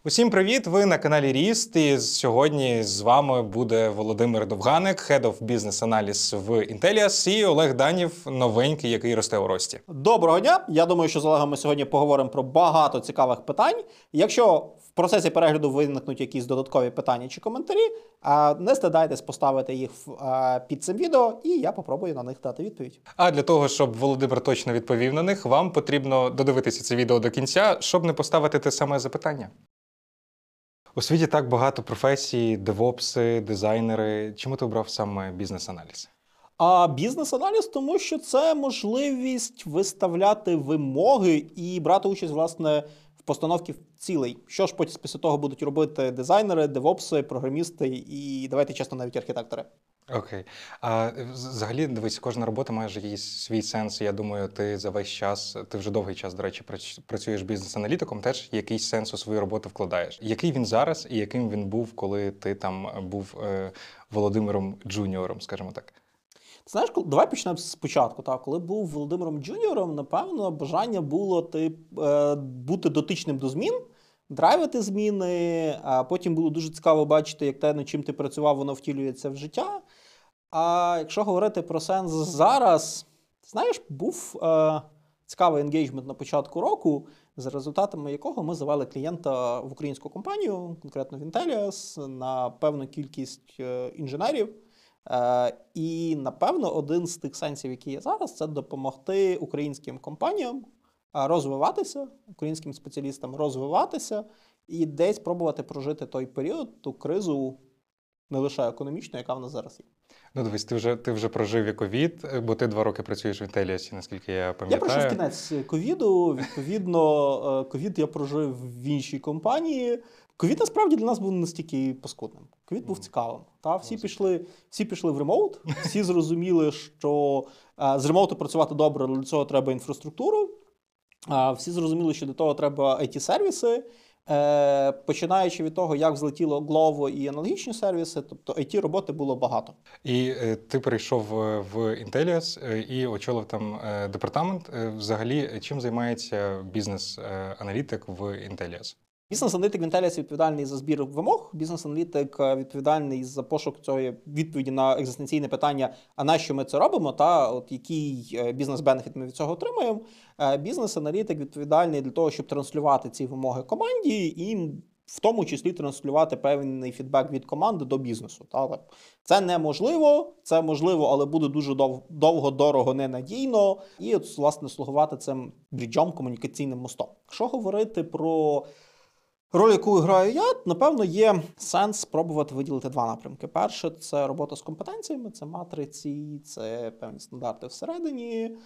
Усім привіт! Ви на каналі Ріст, і сьогодні з вами буде Володимир Довганик, Head of Business Analysis в Intellias, і Олег Данів, новенький, який росте у рості. Доброго дня! Я думаю, що з Олегом ми сьогодні поговоримо про багато цікавих питань. Якщо в процесі перегляду виникнуть якісь додаткові питання чи коментарі, не стидайтесь поставити їх під цим відео, і я попробую на них дати відповідь. А для того, щоб Володимир точно відповів на них, вам потрібно додивитися це відео до кінця, щоб не поставити те саме запитання. У світі так багато професій, девопси, дизайнери. Чому ти обрав саме бізнес-аналіз? А бізнес-аналіз, тому що це можливість виставляти вимоги і брати участь, власне, в постановці цілей. Що ж потім після того будуть робити дизайнери, девопси, програмісти і, давайте чесно, навіть архітектори. Окей. А взагалі, дивись, кожна робота має якийсь свій сенс. Я думаю, ти за весь час, ти вже довгий час, до речі, працюєш бізнес-аналітиком, теж якийсь сенс у свою роботу вкладаєш. Який він зараз і яким він був, коли ти там був Володимиром Джуніором, скажімо так? Ти знаєш, давай почнемо спочатку. Так, коли був Володимиром Джуніором, напевно, бажання було бути дотичним до змін, драйвити зміни, а потім було дуже цікаво бачити, як те, над чим ти працював, воно втілюється в життя. А якщо говорити про сенс зараз, знаєш, був цікавий енгейджмент на початку року, за результатами якого ми завели клієнта в українську компанію, конкретно в Intellias, на певну кількість інженерів. І, напевно, один з тих сенсів, які є зараз, це допомогти українським компаніям розвиватися, українським спеціалістам розвиватися і десь пробувати прожити той період, ту кризу, не лише економічну, яка в нас зараз є. Ну, дивись, ти вже прожив і ковід, бо ти 2 роки працюєш в Intellias, наскільки я пам'ятаю. Я пройшов кінець ковіду, відповідно, ковід я прожив в іншій компанії. Ковід, насправді, для нас був не настільки паскудним. Ковід був цікавим. Всі пішли в ремоут, всі зрозуміли, що з ремоуту працювати добре, але для цього треба інфраструктуру. Всі зрозуміли, що для того треба IT-сервіси, починаючи від того, як взлетіло Glovo і аналогічні сервіси, тобто IT-роботи було багато. І ти перейшов в Intellias і очолив там департамент. Взагалі, чим займається бізнес-аналітик в Intellias? Бізнес-аналітик в Intellias відповідальний за збір вимог, бізнес-аналітик відповідальний за пошук цієї відповіді на екзистенційне питання, а на що ми це робимо, та от який бізнес-бенефіт ми від цього отримуємо. Бізнес-аналітик відповідальний для того, щоб транслювати ці вимоги команді і в тому числі транслювати певний фідбек від команди до бізнесу. Це неможливо, це можливо, але буде дуже довго, дорого, ненадійно. І от, власне, слугувати цим бріджом, комунікаційним мостом. Якщо говорити про роль, яку граю я, напевно, є сенс спробувати виділити 2 напрямки. Перше – це робота з компетенціями, це матриці, це певні стандарти всередині.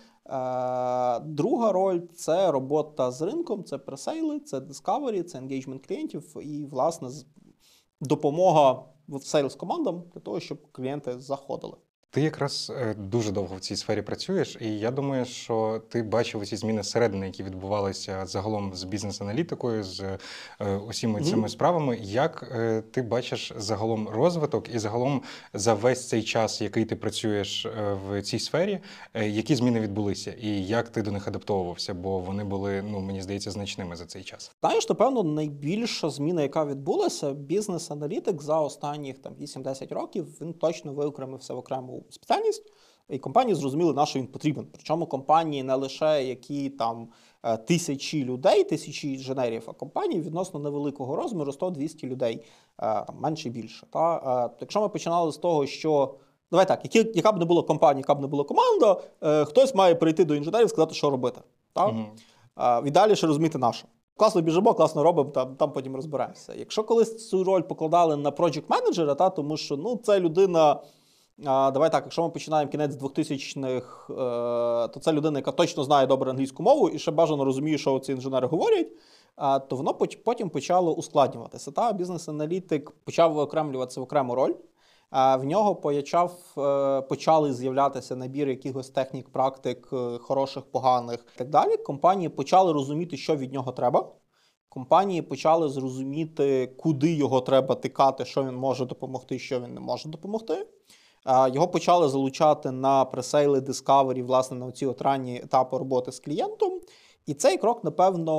Друга роль – це робота з ринком, це пресейли, це discovery, це engagement клієнтів і, власне, допомога сейлс-командам для того, щоб клієнти заходили. Ти якраз дуже довго в цій сфері працюєш, і я думаю, що ти бачив ці зміни зсередини, які відбувалися загалом з бізнес-аналітикою, з усіма цими справами. Як ти бачиш загалом розвиток і загалом за весь цей час, який ти працюєш в цій сфері, які зміни відбулися і як ти до них адаптовувався, бо вони були, мені здається, значними за цей час? Знаєш, напевно, найбільша зміна, яка відбулася, бізнес-аналітик за останніх 8-10 років, він точно виокремився в окрему спеціальність, і компанії зрозуміли, на що він потрібен. Причому компанії не лише які там тисячі людей, тисячі інженерів, а компанії відносно невеликого розміру, 100-200 людей, менше і більше. Якщо ми починали з того, що, давай так, яка б не була компанія, яка б не була команда, хтось має прийти до інженерів і сказати, що робити. Віддалі розуміти наше. Класно біжимо, класно робимо, там потім розберемося. Якщо колись цю роль покладали на проджект-менеджера, тому що це людина, давай так, якщо ми починаємо кінець 2000-х, то це людина, яка точно знає добре англійську мову і ще бажано розуміє, що ці інженери говорять, то воно потім почало ускладнюватися. Бізнес-аналітик почав виокремлюватися в окрему роль, в нього почали з'являтися набір якихось технік, практик, хороших, поганих і так далі. Компанії почали розуміти, що від нього треба. Компанії почали зрозуміти, куди його треба тикати, що він може допомогти, що він не може допомогти. Його почали залучати на пресейли, discovery, власне, на ці ранні етапи роботи з клієнтом. І цей крок, напевно,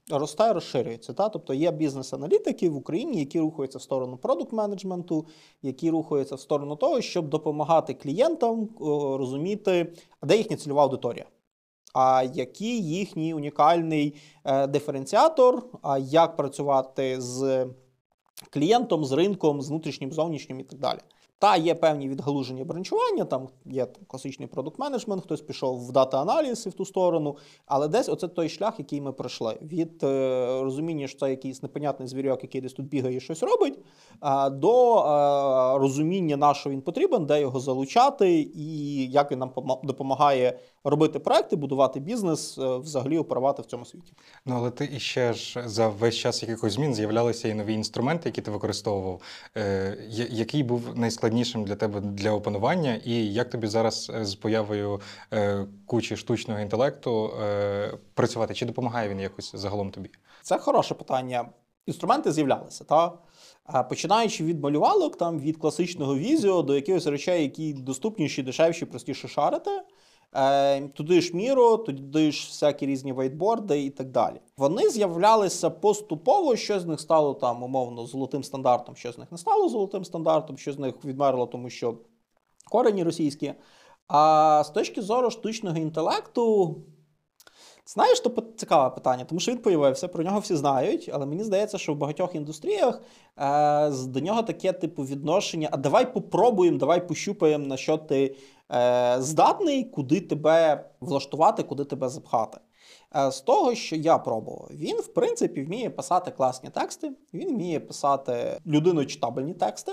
Росте, розширюється. Тобто є бізнес-аналітики в Україні, які рухаються в сторону продукт-менеджменту, які рухаються в сторону того, щоб допомагати клієнтам розуміти, де їхня цільова аудиторія. А який їхній унікальний диференціатор, а як працювати з клієнтом, з ринком, з внутрішнім, зовнішнім і так далі. Та є певні відгалуження бранчування, там є класичний продукт-менеджмент, хтось пішов в дата-аналіз і в ту сторону, але десь оце той шлях, який ми пройшли. Від розуміння, що це якийсь непонятний звірок, який десь тут бігає і щось робить, до розуміння, на що він потрібен, де його залучати і як він нам допомагає робити проекти, будувати бізнес, взагалі оперувати в цьому світі. Ну, але ти іще ж за весь час якихось змін з'являлися і нові інструменти, які ти використовував. Який був найскладнішим для тебе для опанування, і як тобі зараз з появою кучі штучного інтелекту працювати? Чи допомагає він якось загалом тобі? Це хороше питання. Інструменти з'являлися, починаючи від малювалок, там, від класичного візіо до якихось речей, які доступніші, дешевші, простіше шарити. Туди ж Miro, туди ж всякі різні вейтборди і так далі. Вони з'являлися поступово, що з них стало там умовно золотим стандартом, що з них не стало золотим стандартом, що з них відмерло, тому що корені російські. А з точки зору штучного інтелекту, знаєш, то цікаве питання, тому що він появився, про нього всі знають, але мені здається, що в багатьох індустріях до нього таке типу відношення, а давай попробуємо, давай пощупаємо, на що ти здатний, куди тебе влаштувати, куди тебе запхати. З того, що я пробував, він, в принципі, вміє писати класні тексти, він вміє писати людиночитабельні тексти,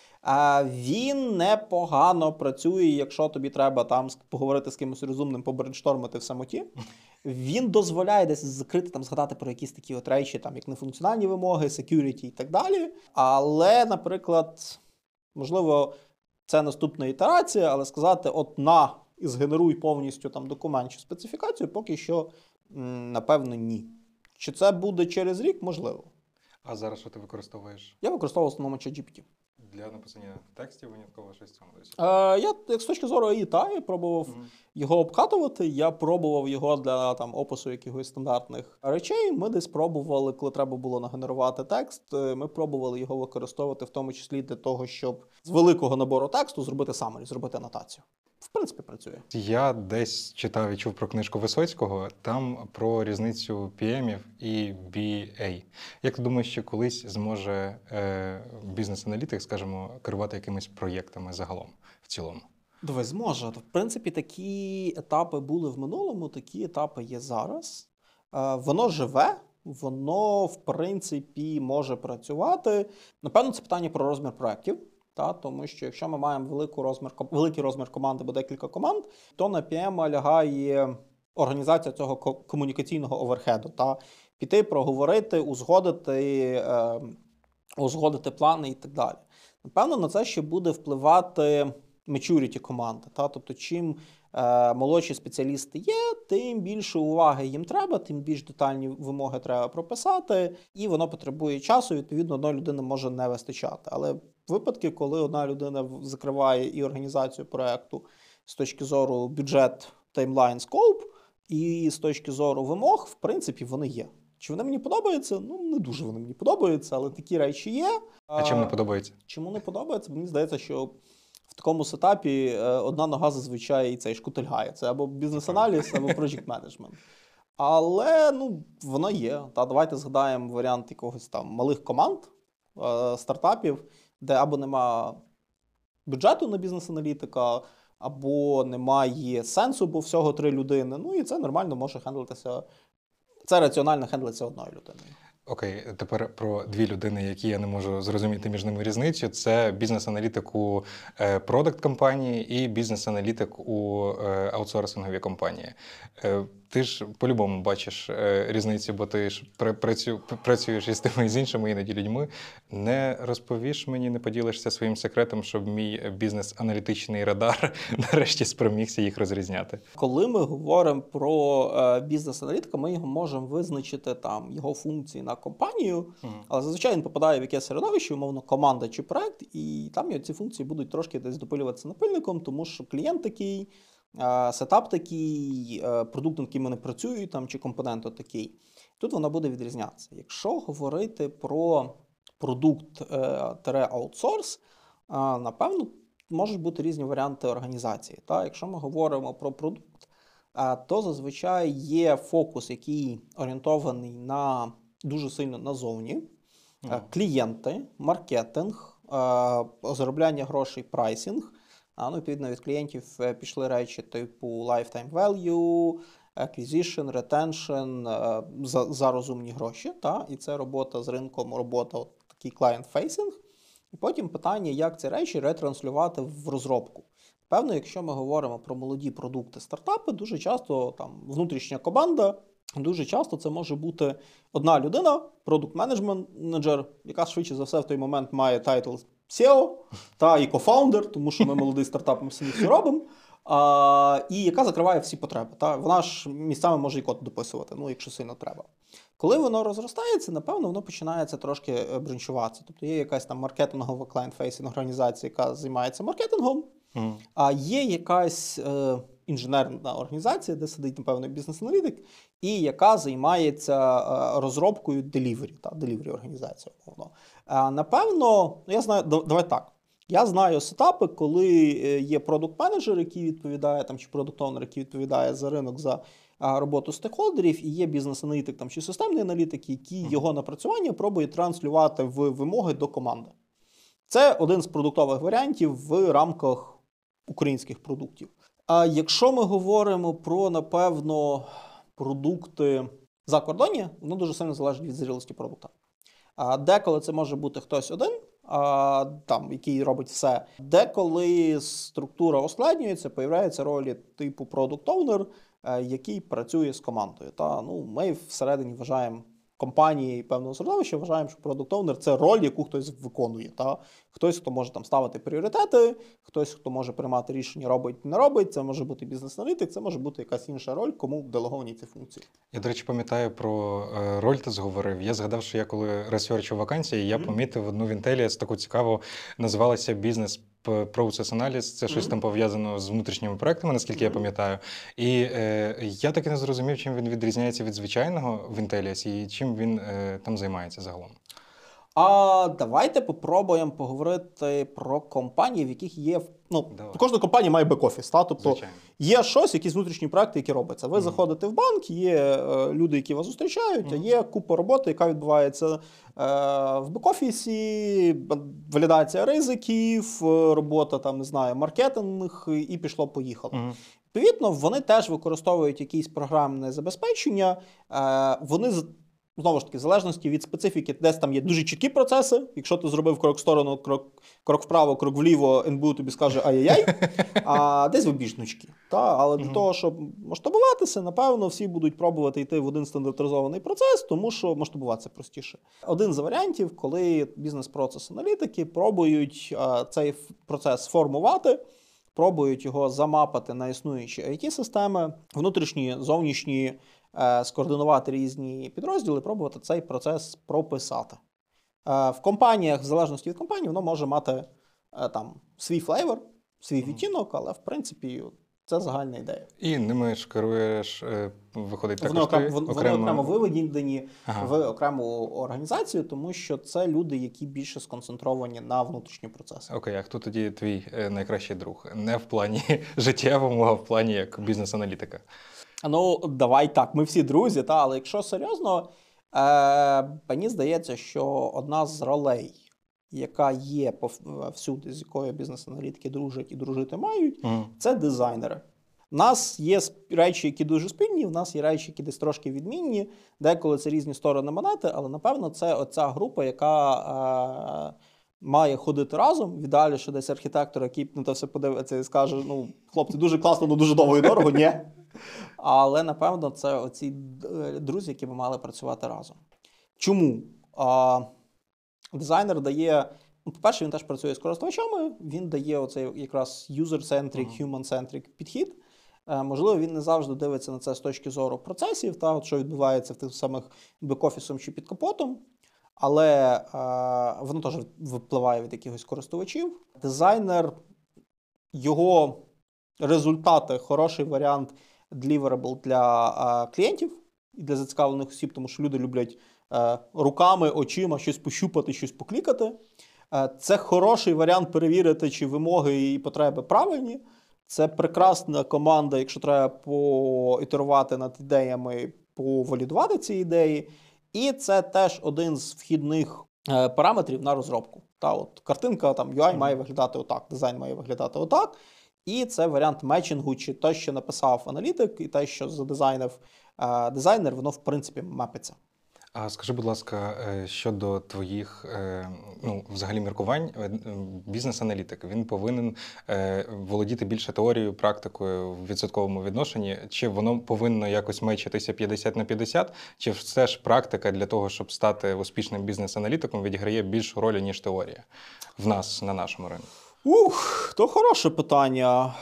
він непогано працює, якщо тобі треба там поговорити з кимось розумним, побрейнштормити в самоті. Він дозволяє десь закрити, там, згадати про якісь такі от речі, там, як нефункціональні вимоги, security і так далі. Але, наприклад, можливо, це наступна ітерація, але сказати, от на, і згенеруй повністю там документ чи специфікацію, поки що, напевно, ні. Чи це буде через рік? Можливо. А зараз що ти використовуєш? Я використовував в основному ChatGPT. Для написання текстів винятково щось в цьому досі? Я, як з точки зору AI, я пробував його обкатувати, я пробував його для там, опису якихось стандартних речей. Ми десь пробували, коли треба було нагенерувати текст, ми пробували його використовувати в тому числі для того, щоб з великого набору тексту зробити summary, зробити анотацію. В принципі, працює. Я десь читав і чув про книжку Висоцького, там про різницю PM-ів і BA. Як ти думаєш, що колись зможе бізнес-аналітик, скажімо, керувати якимись проєктами загалом, в цілому? Давай, зможе. В принципі, такі етапи були в минулому, такі етапи є зараз. Воно живе, воно, в принципі, може працювати. Напевно, це питання про розмір проєктів. Тому що якщо ми маємо великий розмір команди або декілька команд, то на PM лягає організація цього комунікаційного оверхеду. Піти, проговорити, узгодити плани і так далі. Напевно, на це ще буде впливати maturity команди. Тобто, чим молодші спеціалісти є, тим більше уваги їм треба, тим більш детальні вимоги треба прописати, і воно потребує часу, відповідно, одної людини може не вистачати. Але випадки, коли одна людина закриває і організацію проєкту з точки зору бюджет, таймлайн, скоуп, і з точки зору вимог, в принципі, вони є. Чи вони мені подобаються? Не дуже вони мені подобаються, але такі речі є. А чим не подобається? Чому не подобається? Мені здається, що в такому сетапі одна нога зазвичай цей шкутильгає. Це або бізнес-аналіз, або project-менеджмент. Але, воно є. Давайте згадаємо варіант якогось там малих команд, стартапів, де або нема бюджету на бізнес-аналітика, або немає сенсу, бо всього 3 людини. І це нормально може хендлитися. Це раціонально хендлиться одною людиною. Окей, тепер про 2 людини, які я не можу зрозуміти між ними різницю. Це бізнес-аналітик у продакт-компанії і бізнес-аналітик у аутсорсинговій компанії. Ти ж по-любому бачиш різницю, бо ти ж працюєш із тими і з іншими іноді людьми. Не розповіш мені, не поділишся своїм секретом, щоб мій бізнес-аналітичний радар нарешті спромігся їх розрізняти? Коли ми говоримо про бізнес-аналітика, ми його можемо визначити там його функції на компанію, але зазвичай він попадає в якесь середовище, умовно, команда чи проект, і там ці функції будуть трошки десь допилюватися напильником, тому що клієнт такий, сетап такий, продукт, над яким вони працюють, там, чи компонент такий. тут вона буде відрізнятися. Якщо говорити про продукт-аутсорс, напевно, можуть бути різні варіанти організації. Якщо ми говоримо про продукт, то зазвичай є фокус, який орієнтований дуже сильно назовні. Клієнти, маркетинг, заробляння грошей, прайсинг. Відповідно, від клієнтів пішли речі типу lifetime value, acquisition, retention за розумні гроші. І це робота з ринком, робота такий client-facing. І потім питання, як ці речі ретранслювати в розробку. Певно, якщо ми говоримо про молоді продукти, стартапи, дуже часто внутрішня команда, дуже часто це може бути одна людина, продукт-менеджер, яка швидше за все в той момент має тайтл SEO і кофаундер, тому що ми молодий стартап, ми самі все робимо, і яка закриває всі потреби. Вона ж місцями може і код дописувати, якщо сильно треба. Коли воно розростається, напевно, воно починається трошки бренчуватися. Тобто є якась там маркетингова client-facing організація, яка займається маркетингом, а є якась інженерна організація, де сидить, напевно, бізнес-аналітик, і яка займається розробкою delivery організація. Напевно, я знаю, давай так. Я знаю сетапи, коли є продукт-менеджер, який відповідає, чи продукт-оунер, який відповідає за ринок, за роботу стейкхолдерів, і є бізнес-аналітик чи системний аналітик, який його напрацювання пробує транслювати в вимоги до команди. Це один з продуктових варіантів в рамках українських продуктів. А якщо ми говоримо про, напевно, продукти закордонні, воно дуже сильно залежить від зрілості продукту. Деколи це може бути хтось один, який робить все. Деколи структура ускладнюється, появляються ролі типу продукт-оунер, який працює з командою. Ми всередині вважаємо, компанії певного середовища вважаємо, що продукт-оунер – це роль, яку хтось виконує. Хтось, хто може ставити пріоритети, хтось, хто може приймати рішення, робить, не робить. Це може бути бізнес-аналітик, це може бути якась інша роль, кому делеговані ці функції. Я, до речі, пам'ятаю про роль ти зговорив. Я згадав, що я коли ресерчив вакансії, я помітив одну в Інтелі, таку цікаву, називалася «Бізнес Process Analysis», це щось там пов'язано з внутрішніми проектами, наскільки я пам'ятаю. І я так і не зрозумів, чим він відрізняється від звичайного в Інтеліасі і чим він там займається загалом. Давайте попробуємо поговорити про компанії, в яких є... Кожна компанія має бек-офіс. Тобто звичайно. Є щось, якісь внутрішні проекти, які робляться. Ви заходите в банк, є люди, які вас зустрічають, а є купа роботи, яка відбувається в бек-офісі, валідація ризиків, робота, маркетинг, і пішло-поїхало. Відповідно, вони теж використовують якісь програмне забезпечення, вони... Знову ж таки, в залежності від специфіки, десь там є дуже чіткі процеси. Якщо ти зробив крок в сторону, крок вправо, крок вліво, НБУ тобі скаже ай-яй-яй, а десь ви більш гнучкі. Але для того, щоб масштабуватися, напевно, всі будуть пробувати йти в один стандартизований процес, тому що масштабуватися простіше. Один з варіантів, коли бізнес-процес-аналітики пробують цей процес формувати, пробують його замапати на існуючі IT-системи, внутрішні, зовнішні, скоординувати різні підрозділи, пробувати цей процес прописати. В компаніях, в залежності від компанії, воно може мати свій флейвор, свій відтінок, але, в принципі, це загальна ідея. І ними ж керуєш, виходить також Вони окремо виведені в окрему організацію, тому що це люди, які більше сконцентровані на внутрішні процеси. Окей, а хто тоді твій найкращий друг? Не в плані життєвому, а в плані як бізнес-аналітика? Давай так, ми всі друзі, але якщо серйозно, мені здається, що одна з ролей, яка є всюди, з якою бізнес-аналітики дружать і дружити мають, це дизайнери. У нас є речі, які дуже спільні, в нас є речі, які десь трошки відмінні, деколи це різні сторони монети, але, напевно, це оця група, яка має ходити разом, в ідеалі, що десь архітектор, який на те все подивиться і скаже, хлопці, дуже класно, але дуже довго і дорого, ні. Але, напевно, це оці друзі, які би мали працювати разом. Чому? Дизайнер дає, по-перше, він теж працює з користувачами, він дає оцей якраз user-centric, human-centric підхід. Можливо, він не завжди дивиться на це з точки зору процесів, що відбувається в тих самих бек-офісом чи під капотом, але воно теж випливає від якихось користувачів. Дизайнер, його результати, хороший варіант deliverable для клієнтів, і для зацікавлених осіб, тому що люди люблять руками, очима щось пощупати, щось поклікати. Це хороший варіант перевірити, чи вимоги і потреби правильні. Це прекрасна команда, якщо треба поітерувати над ідеями, повалідувати ці ідеї. І це теж один з вхідних параметрів на розробку. От картинка, там UI має виглядати отак, дизайн має виглядати отак. І це варіант мечингу, чи те, що написав аналітик, і те, що задизайнив дизайнер, воно, в принципі, мапиться. А скажи, будь ласка, щодо твоїх, взагалі міркувань, бізнес-аналітик, він повинен володіти більше теорією, практикою в відсотковому відношенні, чи воно повинно якось мечитися 50/50, чи все ж практика для того, щоб стати успішним бізнес-аналітиком, відіграє більшу роль, ніж теорія в нас, на нашому ринку? То хороше питання.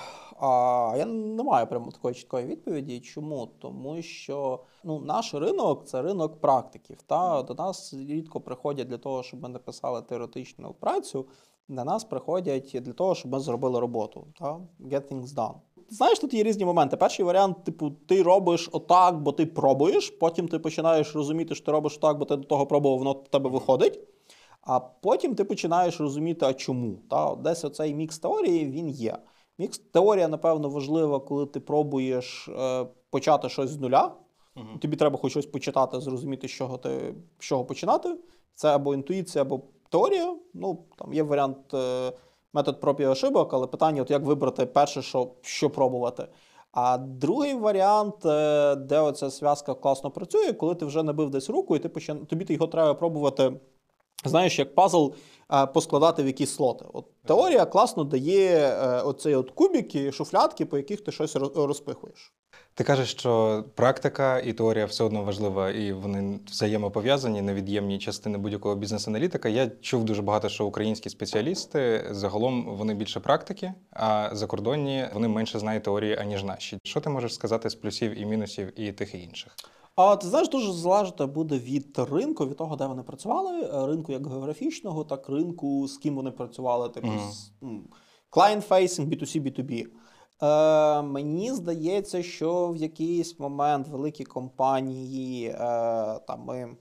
Я не маю прямо такої чіткої відповіді. Чому? Тому що наш ринок – це ринок практиків. До нас рідко приходять для того, щоб ми написали теоретичну працю. До нас приходять для того, щоб ми зробили роботу. Get things done. Знаєш, тут є різні моменти. Перший варіант, ти робиш отак, бо ти пробуєш. Потім ти починаєш розуміти, що ти робиш отак, бо ти до того пробував, воно в тебе виходить. А потім ти починаєш розуміти, а чому. Десь оцей мікс теорії, він є. Теорія, напевно, важлива, коли ти пробуєш почати щось з нуля. Тобі треба хоч щось почитати, зрозуміти, з чого починати. Це або інтуїція, або теорія. Там є варіант метод проб і ошибок, але питання, як вибрати перше, що пробувати. А другий варіант, де оця зв'язка класно працює, коли ти вже набив десь руку, і тобі його треба пробувати, знаєш, як пазл поскладати в якісь слоти. Теорія класно дає оцей кубики, шуфлядки, по яких ти щось розпихуєш. Ти кажеш, що практика і теорія все одно важлива, і вони взаємопов'язані, невід'ємні частини будь-якого бізнес-аналітика. Я чув дуже багато, що українські спеціалісти, загалом вони більше практики, а закордонні вони менше знають теорії, аніж наші. Що ти можеш сказати з плюсів і мінусів і тих, і інших? Ти знаєш, дуже залежить буде від ринку, від того, де вони працювали, ринку як географічного, так ринку, з ким вони працювали, client-facing, B2C, B2B. Мені здається, що в якийсь момент великі компанії ми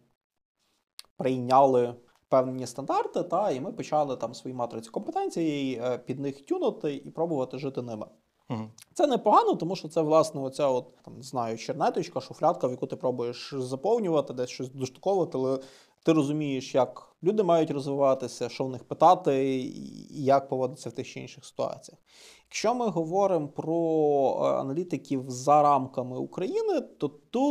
прийняли певні стандарти, і ми почали свої матриці компетенцій під них тюнути і пробувати жити ними. Це непогано, тому що це, власне, оця чернеточка, шуфлядка, в яку ти пробуєш заповнювати, десь щось доштуковувати, але ти розумієш, як люди мають розвиватися, що в них питати і як поводитися в тих чи інших ситуаціях. Якщо ми говоримо про аналітиків за рамками України, то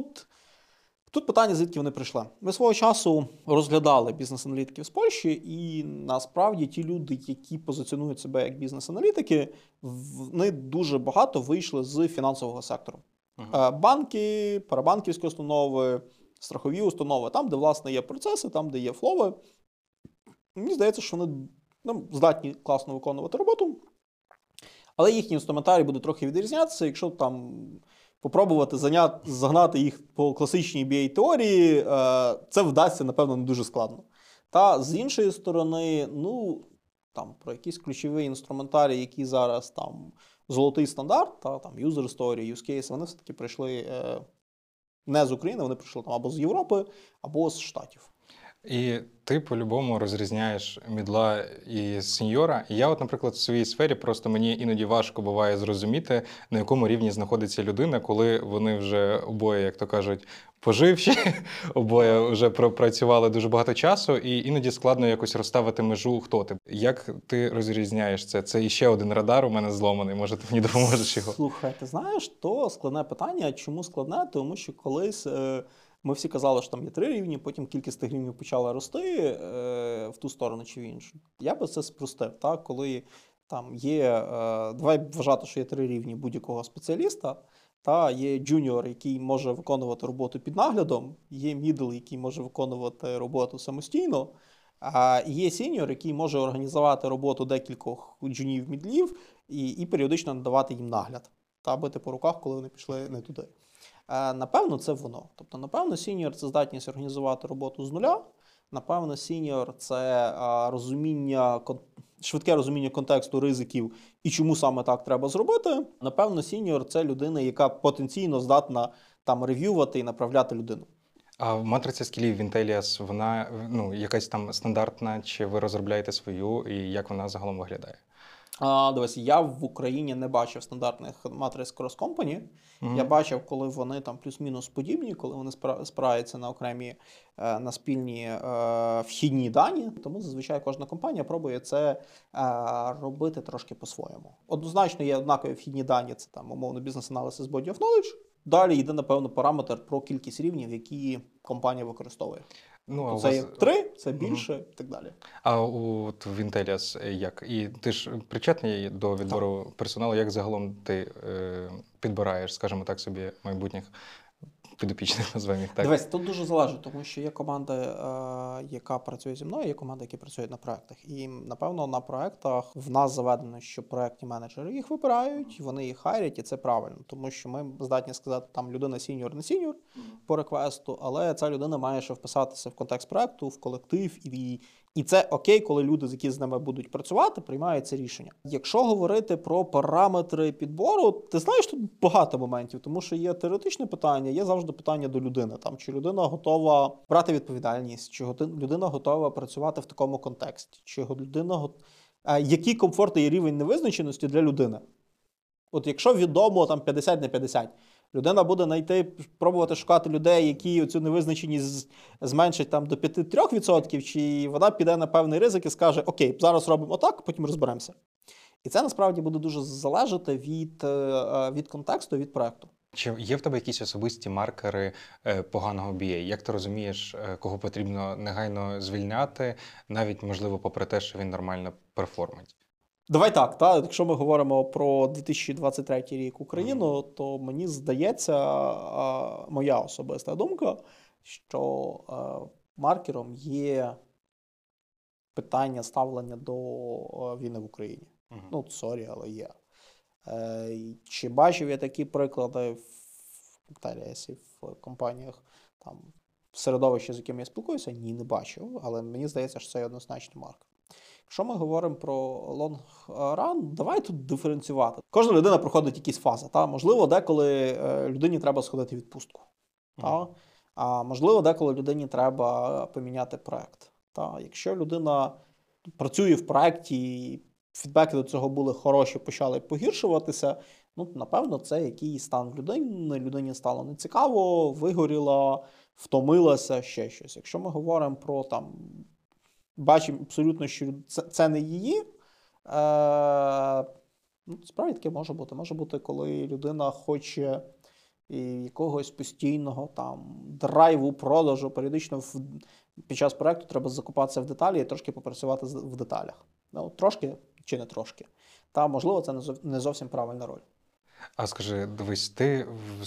тут питання, звідки вони прийшли. Ми свого часу розглядали бізнес-аналітиків з Польщі, і насправді ті люди, які позиціонують себе як бізнес-аналітики, вони дуже багато вийшли з фінансового сектору. Банки, парабанківські установи, страхові установи, там, де, власне, є процеси, там, де є флови. Мені здається, що вони здатні класно виконувати роботу, але їхній інструментарій буде трохи відрізнятися, якщо попробувати загнати їх по класичній BA-теорії, це вдасться, напевно, не дуже складно. Та з іншої сторони, про якийсь ключовий інструментарій, який зараз золотий стандарт, user story, use case, вони все-таки прийшли не з України, вони прийшли або з Європи, або з Штатів. І ти по-любому розрізняєш мідла і сеньора. І я, наприклад, в своїй сфері просто мені іноді важко буває зрозуміти, на якому рівні знаходиться людина, коли вони вже обоє, як то кажуть, поживші, обоє вже пропрацювали дуже багато часу, і іноді складно якось розставити межу, хто ти. Як ти розрізняєш це? Це іще один радар у мене зломаний, може ти мені допоможеш його? Слухай, ти знаєш, то складне питання. Чому складне? Тому що колись ми всі казали, що там є 3 рівні, потім кількість тих рівнів почала рости в ту сторону чи в іншу. Я би це спростив, коли є, давай вважати, що є 3 рівні будь-якого спеціаліста, є джуніор, який може виконувати роботу під наглядом, є мідл, який може виконувати роботу самостійно, а є сеньор, який може організувати роботу декількох джунів-мідлів і періодично надавати їм нагляд, бити по руках, коли вони пішли не туди. Напевно, це воно. Тобто, напевно, сеньор – це здатність організувати роботу з нуля. Напевно, сеньор – це швидке розуміння контексту ризиків і чому саме так треба зробити. Напевно, сеньор – це людина, яка потенційно здатна там рев'ювати і направляти людину. А матриця скілів Vintelias, вона якась там стандартна, чи ви розробляєте свою, і як вона загалом виглядає? Дивись, я в Україні не бачив стандартних матриць Cross Company. Я бачив, коли вони там плюс-мінус подібні, коли вони спираються на окремі, на спільні вхідні дані. Тому зазвичай кожна компанія пробує це робити трошки по-своєму. Однозначно є однакові вхідні дані, це там умовно бізнес-аналіз Body of Knowledge. Далі йде, напевно, параметр про кількість рівнів, які компанія використовує. Це є 3, це більше і так далі. А от в Vintelias як? І ти ж причетний до відбору персоналу, як загалом ти підбираєш, скажімо так, собі майбутніх підопічних, називаємо їх так? Дивись, тут дуже залежить, тому що є команда, яка працює зі мною, є команда, які працюють на проєктах. І, напевно, на проєктах в нас заведено, що проєктні менеджери їх вибирають, вони їх хайрять, і це правильно. Тому що ми здатні сказати, там людина сіньор, не сіньор по реквесту, але ця людина має ще вписатися в контекст проєкту, в колектив, і це окей, коли люди, які з ними будуть працювати, приймають це рішення. Якщо говорити про параметри підбору, ти знаєш, тут багато моментів, тому що є теоретичне питання, є завжди питання до людини. Там, чи людина готова брати відповідальність, чи людина готова працювати в такому контексті, чи людина який комфортний рівень невизначеності для людини. От якщо відомо там 50 на 50, людина буде пробувати шукати людей, які цю невизначеність зменшать там до 5-3%, чи вона піде на певний ризик і скаже, окей, зараз робимо так, потім розберемося. І це насправді буде дуже залежати від контексту, від проекту. Чи є в тебе якісь особисті маркери поганого BA? Як ти розумієш, кого потрібно негайно звільняти, навіть, можливо, попри те, що він нормально перформить? Давай так, якщо ми говоримо про 2023 рік Україну, то мені здається, моя особиста думка, що маркером є питання ставлення до війни в Україні. Сорі, але є. Чи бачив я такі приклади в компаніях, там, в середовищі, з яким я спілкуюся? Ні, не бачив, але мені здається, що це є однозначний маркер. Якщо ми говоримо про long run, давай тут диференціювати. Кожна людина проходить якісь фази. Можливо, деколи людині треба сходити в відпустку. А можливо, деколи людині треба поміняти проект. Якщо людина працює в проекті, фідбеки до цього були хороші, почали погіршуватися, напевно, це якийсь стан людини. Людині стало нецікаво, вигоріла, втомилася, ще щось. Якщо ми говоримо про бачимо абсолютно, що це не її. Справді таке може бути. Може бути, коли людина хоче якогось постійного драйву, продажу. Періодично під час проєкту треба закопатися в деталі і трошки попрацювати в деталях. Трошки чи не трошки. Можливо, це не зовсім правильна роль. А скажи, дивись, ти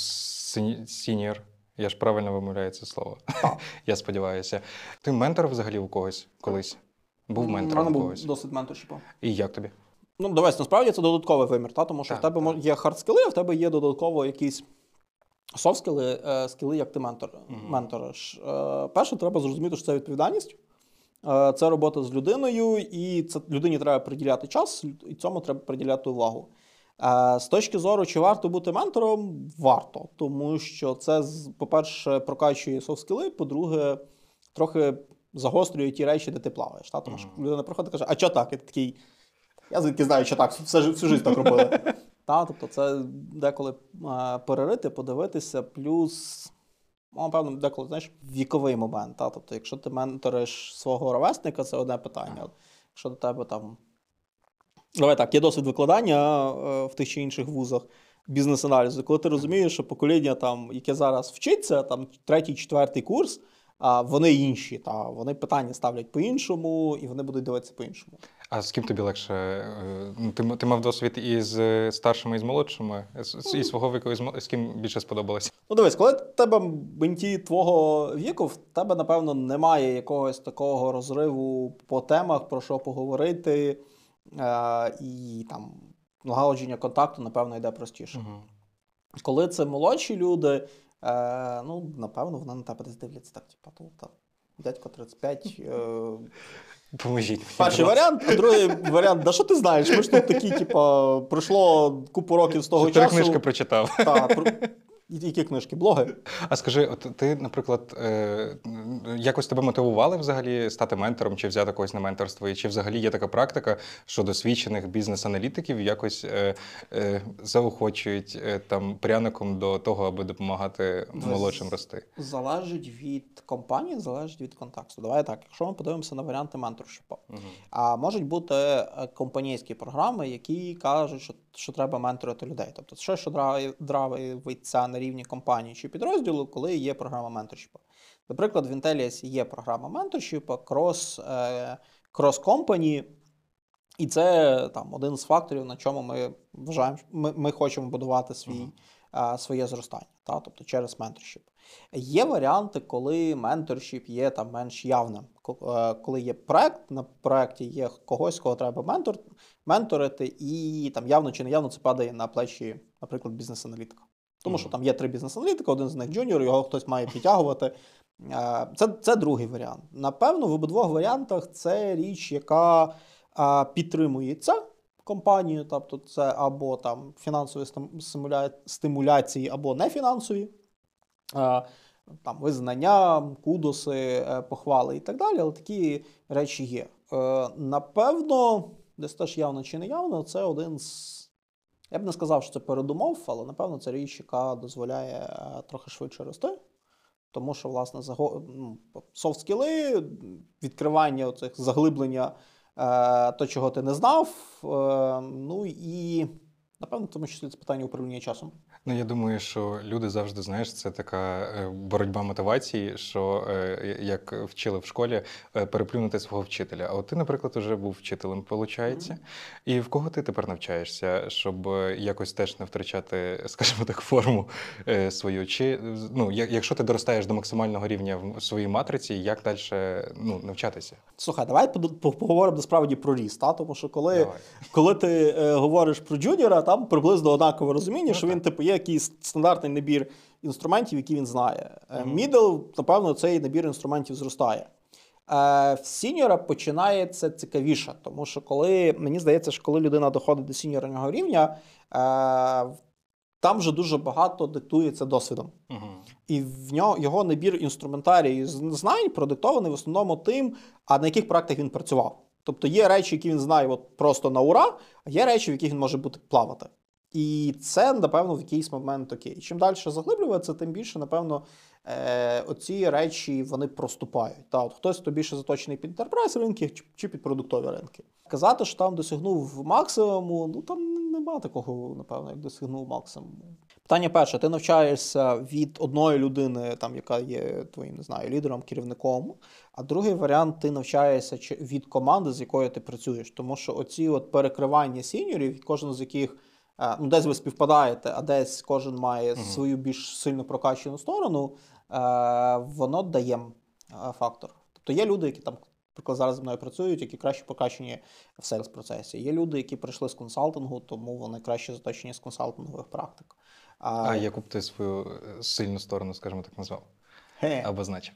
сіньор. Я ж правильно вимовляю це слово. Я сподіваюся. Ти ментор взагалі у когось колись? Був ментором у когось? Був досить менторшіпом. І як тобі? Дивись, насправді це додатковий вимір, тому що в тебе є хард-скіли, а в тебе є додатково якісь софт-скіли, скіли, як ти менториш. Перше, треба зрозуміти, що це відповідальність. Це робота з людиною, і людині треба приділяти час, і цьому треба приділяти увагу. З точки зору, чи варто бути ментором, варто, тому що це, по-перше, прокачує софт-скіли, по-друге, трохи загострює ті речі, де ти плаваєш. Тому що людина приходить і каже, а чого так? Я такий, я звідки знаю, що так, всю життя так робили. Тобто це деколи перерити, подивитися, плюс, напевно, деколи, віковий момент. Тобто, якщо ти менториш свого ровесника, це одне питання. Якщо до тебе давай так, є досвід викладання в тих чи інших вузах бізнес-аналізу, коли ти розумієш, що покоління, яке зараз вчиться, 3-4 курс, вони інші, вони питання ставлять по-іншому, і вони будуть дивитися по-іншому. А з ким тобі легше? Ти мав досвід із старшими, і з молодшими? І свого віку, з ким більше сподобалося? Дивись, коли в тебе менті твого віку, в тебе, напевно, немає якогось такого розриву по темах, про що поговорити, і налагодження контакту, напевно, йде простіше. Коли це молодші люди, напевно, вони на тебе десь дивляться дядько 35. Поможіть. Перший варіант, а другий варіант, що ти знаєш? Ми ж тут такі, пройшло купу років з того часу. 4 книжки прочитав. Які книжки? Блоги? А скажи, от ти, наприклад, якось тебе мотивували взагалі стати ментором чи взяти когось на менторство? І чи взагалі є така практика, що досвідчених бізнес-аналітиків якось заохочують там пряником до того, аби допомагати молодшим рости? Залежить від компанії, залежить від контексту. Давай так, якщо ми подивимося на варіанти менторшіпу. А можуть бути компанійські програми, які кажуть, що треба менторити людей. Тобто що драйвиться на рівні компанії чи підрозділу, коли є програма менторшіпу. Наприклад, в Intellias є програма менторшіпу, крос-компані, і це там один з факторів, на чому ми вважаємо, ми хочемо будувати своє зростання, тобто через менторшіп. Є варіанти, коли менторшіп є там менш явним. Коли є проект, на проекті є когось, кого треба менторити, і там явно чи неявно це падає на плечі, наприклад, бізнес-аналітика. Тому що там є 3 бізнес-аналітика, один з них джуніор, його хтось має підтягувати. Це другий варіант. Напевно, в обидвох варіантах це річ, яка підтримується компанією, тобто це або там фінансові стимуляції, або нефінансові, там визнання, кудоси, похвали і так далі, але такі речі є. Напевно, десь теж явно чи не явно, це один з, я б не сказав, що це передумов, але напевно це річ, яка дозволяє трохи швидше рости. Тому що, власне, софт-скіли, відкривання оцих, заглиблення то, чого ти не знав, ну і, напевно, тому що це питання управління часом. Ну, я думаю, що люди завжди, знаєш, це така боротьба мотивації, що, як вчили в школі, переплюнути свого вчителя. А от ти, наприклад, вже був вчителем, виходить. І в кого ти тепер навчаєшся, щоб якось теж не втрачати, скажімо так, форму свою? Чи, ну, якщо ти доростаєш до максимального рівня в своїй матриці, як далі навчатися? Слухай, давай поговоримо насправді про ріст, тому що коли ти говориш про джуніора, там приблизно однакове розуміння, що він, типу, є якийсь стандартний набір інструментів, які він знає. Мідл, напевно, цей набір інструментів зростає. В сіньора починається цікавіше, тому що мені здається, що коли людина доходить до сіньорного рівня, там вже дуже багато диктується досвідом. І його набір інструментарії знань продиктований в основному тим, а на яких проектах він працював. Тобто є речі, які він знає от просто на ура, а є речі, в яких він може бути плавати. І це, напевно, в якийсь момент окей. Чим далі заглиблюється, тим більше, напевно, оці речі, вони проступають. От хтось, хто більше заточений під enterprise ринки чи під продуктові ринки. Казати, що там досягнув максимуму, ну там нема такого, напевно, як досягнув максимуму. Питання перше. Ти навчаєшся від одної людини, там, яка є твоїм, не знаю, лідером, керівником, а другий варіант, ти навчаєшся від команди, з якою ти працюєш. Тому що оці от перекривання сіньорів, кожен з яких десь ви співпадаєте, а десь кожен має свою більш сильно прокачану сторону, воно дає фактор. Тобто є люди, які там, наприклад, зараз зі мною працюють, які краще прокачані в сейлс-процесі. Є люди, які прийшли з консалтингу, тому вони краще заточені з консалтингових практик. А яку б ти свою сильну сторону, скажімо так, назвав? Обозначив.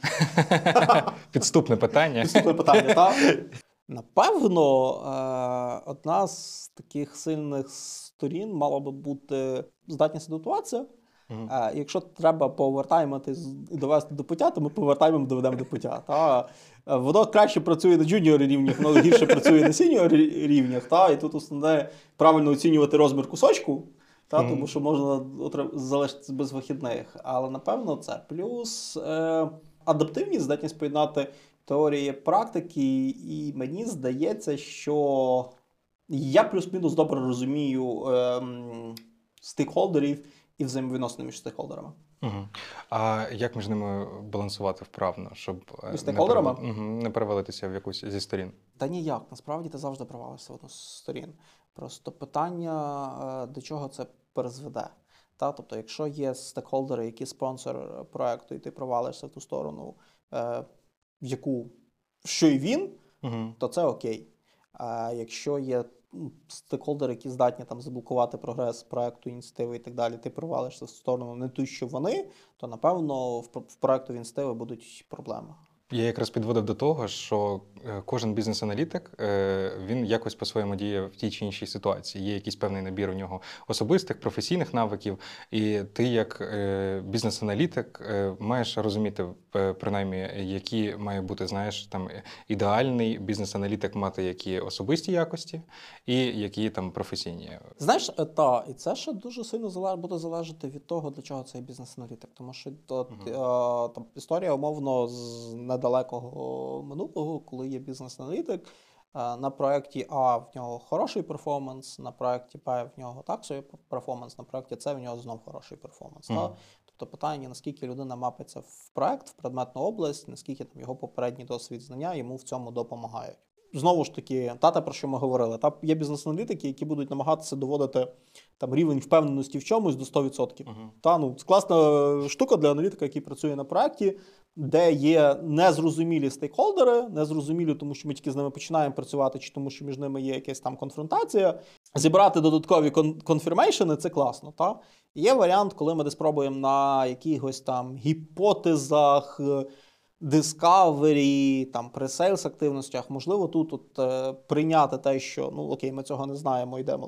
Підступне питання. Підступне питання, так? Напевно, одна з таких сильних сторін мала би бути здатність адаптуватися. Якщо треба повертаймати і довести до пуття, то ми повертаймом доведемо до пуття. Воно краще працює на джуніорі рівнях, воно гірше працює на сіньорі рівнях. І тут основне правильно оцінювати розмір кусочку, тому що можна залишитися без вихідних. Але, напевно, це. Плюс адаптивність, здатність поєднати теорії практики, і мені здається, що я плюс-мінус добре розумію стейкхолдерів і взаємовідносини між стейкхолдерами. А як між ними балансувати вправно, щоб не перевалитися в якусь зі сторін? Та ніяк. Насправді ти завжди провалишся в одну з сторін. Просто питання, до чого це призведе. Тобто, якщо є стейкхолдери, які спонсор проекту, і ти провалишся в ту сторону, що і він, то це окей. А якщо є стейкхолдери, які здатні там заблокувати прогрес проекту, ініціативи і так далі, ти провалишся в сторону не ту, що вони, то, напевно, в проекту ініціативи будуть проблеми. Я якраз підводив до того, що кожен бізнес-аналітик, він якось по-своєму діє в тій чи іншій ситуації. Є якийсь певний набір у нього особистих, професійних навиків, і ти як бізнес-аналітик маєш розуміти, принаймні, які має бути, знаєш, там ідеальний бізнес-аналітик мати які особисті якості і які там професійні. Знаєш, і це ще дуже сильно буде залежати від того, для чого цей бізнес-аналітик. Тому що там історія умовно з недалекого минулого, коли є бізнес-аналітик, на проєкті А в нього хороший перформанс, на проєкті Б в нього так собі перформанс, на проєкті С в нього знов хороший перформанс. Тобто питання, наскільки людина мапиться в проєкт, в предметну область, наскільки там його попередній досвід знання йому в цьому допомагають. Знову ж таки, про що ми говорили, є бізнес-аналітики, які будуть намагатися доводити там рівень впевненості в чомусь до 100%. Це класна штука для аналітика, який працює на проєкті, де є незрозумілі стейкхолдери, незрозумілі, тому що ми тільки з ними починаємо працювати, чи тому що між ними є якась там конфронтація. Зібрати додаткові конфірмейшени – це класно. Є варіант, коли ми десь пробуємо на якихось там гіпотезах, Discovery, там, pre-sales активностях, можливо, тут прийняти те, що, окей, ми цього не знаємо, йдемо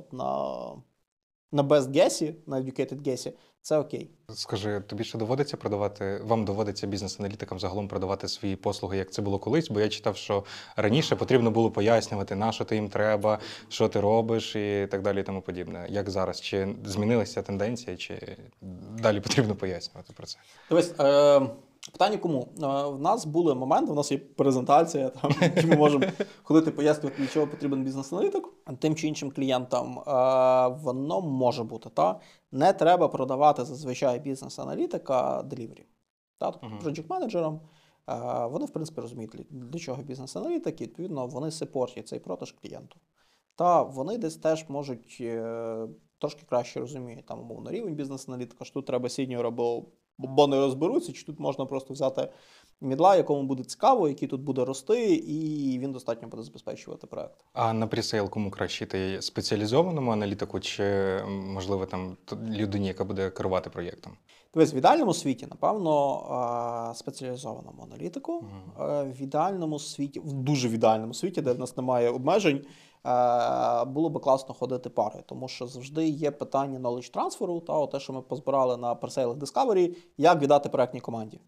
на best guess, на educated guess, це окей. Скажи, тобі ще доводиться вам доводиться бізнес-аналітикам загалом продавати свої послуги, як це було колись? Бо я читав, що раніше потрібно було пояснювати, на що ти їм треба, що ти робиш і так далі і тому подібне. Як зараз? Чи змінилася тенденція, чи далі потрібно пояснювати про це? Дивись, питання кому? В нас були моменти, в нас є презентація, що ми можемо ходити пояснювати, для чого потрібен бізнес-аналітик. Тим чи іншим клієнтам воно може бути. Не треба продавати зазвичай бізнес-аналітика delivery. Тобто проджект-менеджерам вони, в принципі, розуміють, для чого бізнес-аналітик, і, відповідно, вони сепортять цей продаж клієнту. Вони десь теж можуть трошки краще розуміють, там, умовно, рівень бізнес-аналітика, що тут треба сіньора, бо не розберуться, чи тут можна просто взяти мідла, якому буде цікаво, який тут буде рости, і він достатньо буде забезпечувати проект. А на пресейл кому краще йти? Спеціалізованому аналітику чи, можливо, там людині, яка буде керувати проєктом? Тобто, в ідеальному світі, напевно, спеціалізованому аналітику. В ідеальному світі, в дуже ідеальному світі, де в нас немає обмежень, було би класно ходити парою, тому що завжди є питання knowledge трансферу, те, що ми позбирали на Pre-Sale Discovery, як віддати проектній команді.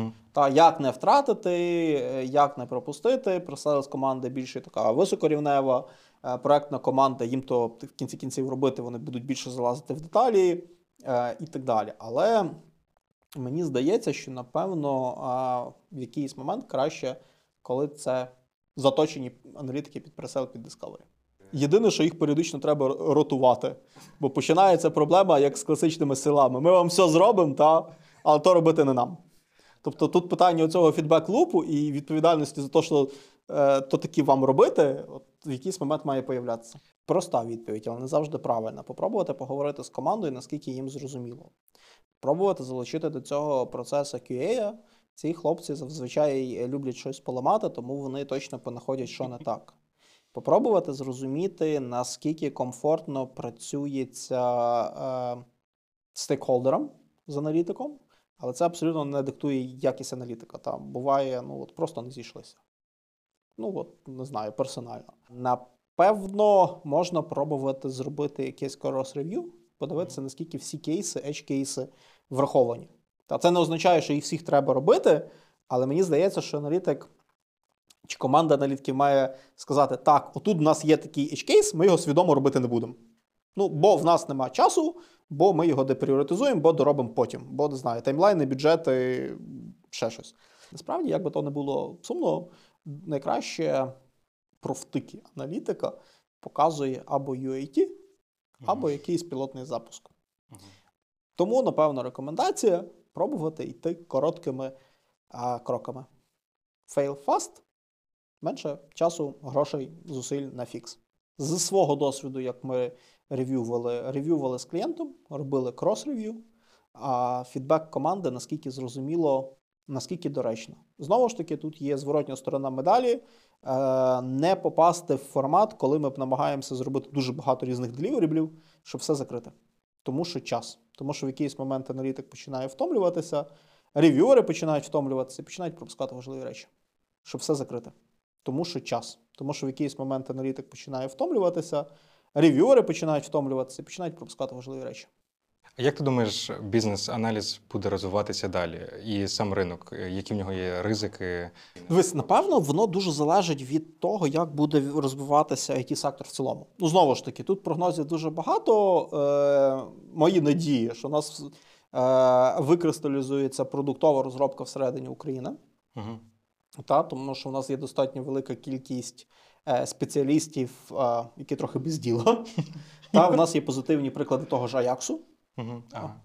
Як не втратити, як не пропустити. Pre-Sales команда більше така високорівнева, проектна команда, їм то в кінці кінців робити, вони будуть більше залазити в деталі і так далі. Але мені здається, що, напевно, в якийсь момент краще, коли це заточені аналітики під Pre-Sale, під Discovery. Єдине, що їх періодично треба ротувати, бо починається проблема, як з класичними силами. Ми вам все зробимо, але то робити не нам. Тобто тут питання цього фідбек-лупу і відповідальності за те, що то таки вам робити, в якийсь момент має появлятися. Проста відповідь, але не завжди правильна. Попробувати поговорити з командою, наскільки їм зрозуміло. Пробувати залучити до цього процесу QA. Ці хлопці зазвичай люблять щось поламати, тому вони точно понаходять, що не так. Попробувати зрозуміти, наскільки комфортно працюється стейкхолдерам з аналітиком, але це абсолютно не диктує якість аналітика. Там буває, просто не зійшлися. Не знаю, персонально. Напевно, можна пробувати зробити якесь cross-review, подивитися, наскільки всі кейси, edge-кейси враховані. Це не означає, що їх всіх треба робити, але мені здається, що аналітик чи команда аналітиків має сказати, так, отут в нас є такий edge-кейс, ми його свідомо робити не будемо. Бо в нас немає часу, бо ми його депріоритизуємо, бо доробимо потім. Бо, не знаю, таймлайни, бюджети, ще щось. Насправді, як би то не було сумно, найкраще профтики аналітика показує або UAT, або якийсь пілотний запуск. Тому, напевно, рекомендація пробувати йти короткими кроками. Fail fast, менше часу, грошей, зусиль на фікс. З свого досвіду, як ми рев'ювали з клієнтом, робили крос-рев'ю, а фідбек команди, наскільки зрозуміло, наскільки доречно. Знову ж таки, тут є зворотня сторона медалі, не попасти в формат, коли ми намагаємося зробити дуже багато різних деліверіблів, щоб все закрити. Тому що час. Тому що в якийсь момент аналітик починає втомлюватися, рев'юери починають втомлюватися і починають пропускати важливі речі. щоб все закрити. Тому що час. Тому що в якийсь момент аналітик починає втомлюватися, рев'юери починають втомлюватися і починають пропускати важливі речі. А як ти думаєш, бізнес-аналіз буде розвиватися далі? І сам ринок, які в нього є ризики? Дивись, напевно, воно дуже залежить від того, як буде розвиватися IT-сектор в цілому. Ну, знову ж таки, тут прогнозів дуже багато. Мої надії, що у нас викристалізується продуктова розробка всередині України. Угу. Тому що у нас є достатньо велика кількість спеціалістів, які трохи без діла. У нас є позитивні приклади того ж Аяксу. Угу.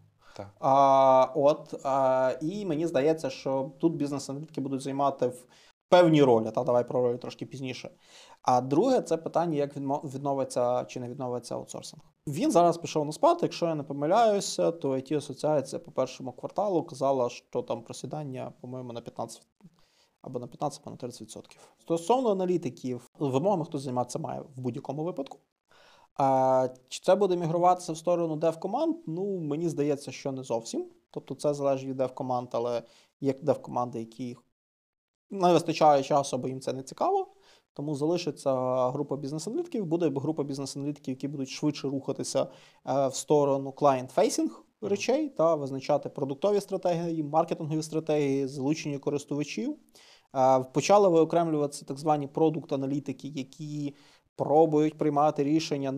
І мені здається, що тут бізнес-аналітики будуть займати в певні ролі. Давай про ролі трошки пізніше. А друге, це питання, як відновиться чи не відновиться аутсорсинг. Він зараз пішов на спад, якщо я не помиляюся, то IT-асоціація по першому кварталу казала, що там просідання, по-моєму, на 15 або на 15, або на 30%. Стосовно аналітиків, вимогами хтось займатися має в будь-якому випадку. Чи це буде мігруватися в сторону дев-команд? Ну, мені здається, що не зовсім. Тобто це залежить від дев-команд, але є дев-команди, які не вистачає часу, бо їм це не цікаво. Тому залишиться група бізнес-аналітиків, буде група бізнес-аналітиків, які будуть швидше рухатися в сторону client-facing речей та визначати продуктові стратегії, маркетингові стратегії, залучення користувачів. Почали виокремлюватися так звані продукт-аналітики, які пробують приймати рішення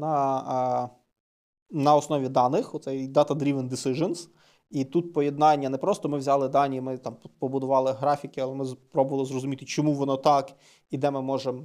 на основі даних, оцей data-driven decisions. І тут поєднання не просто ми взяли дані, ми там побудували графіки, але ми спробували зрозуміти, чому воно так і де ми можемо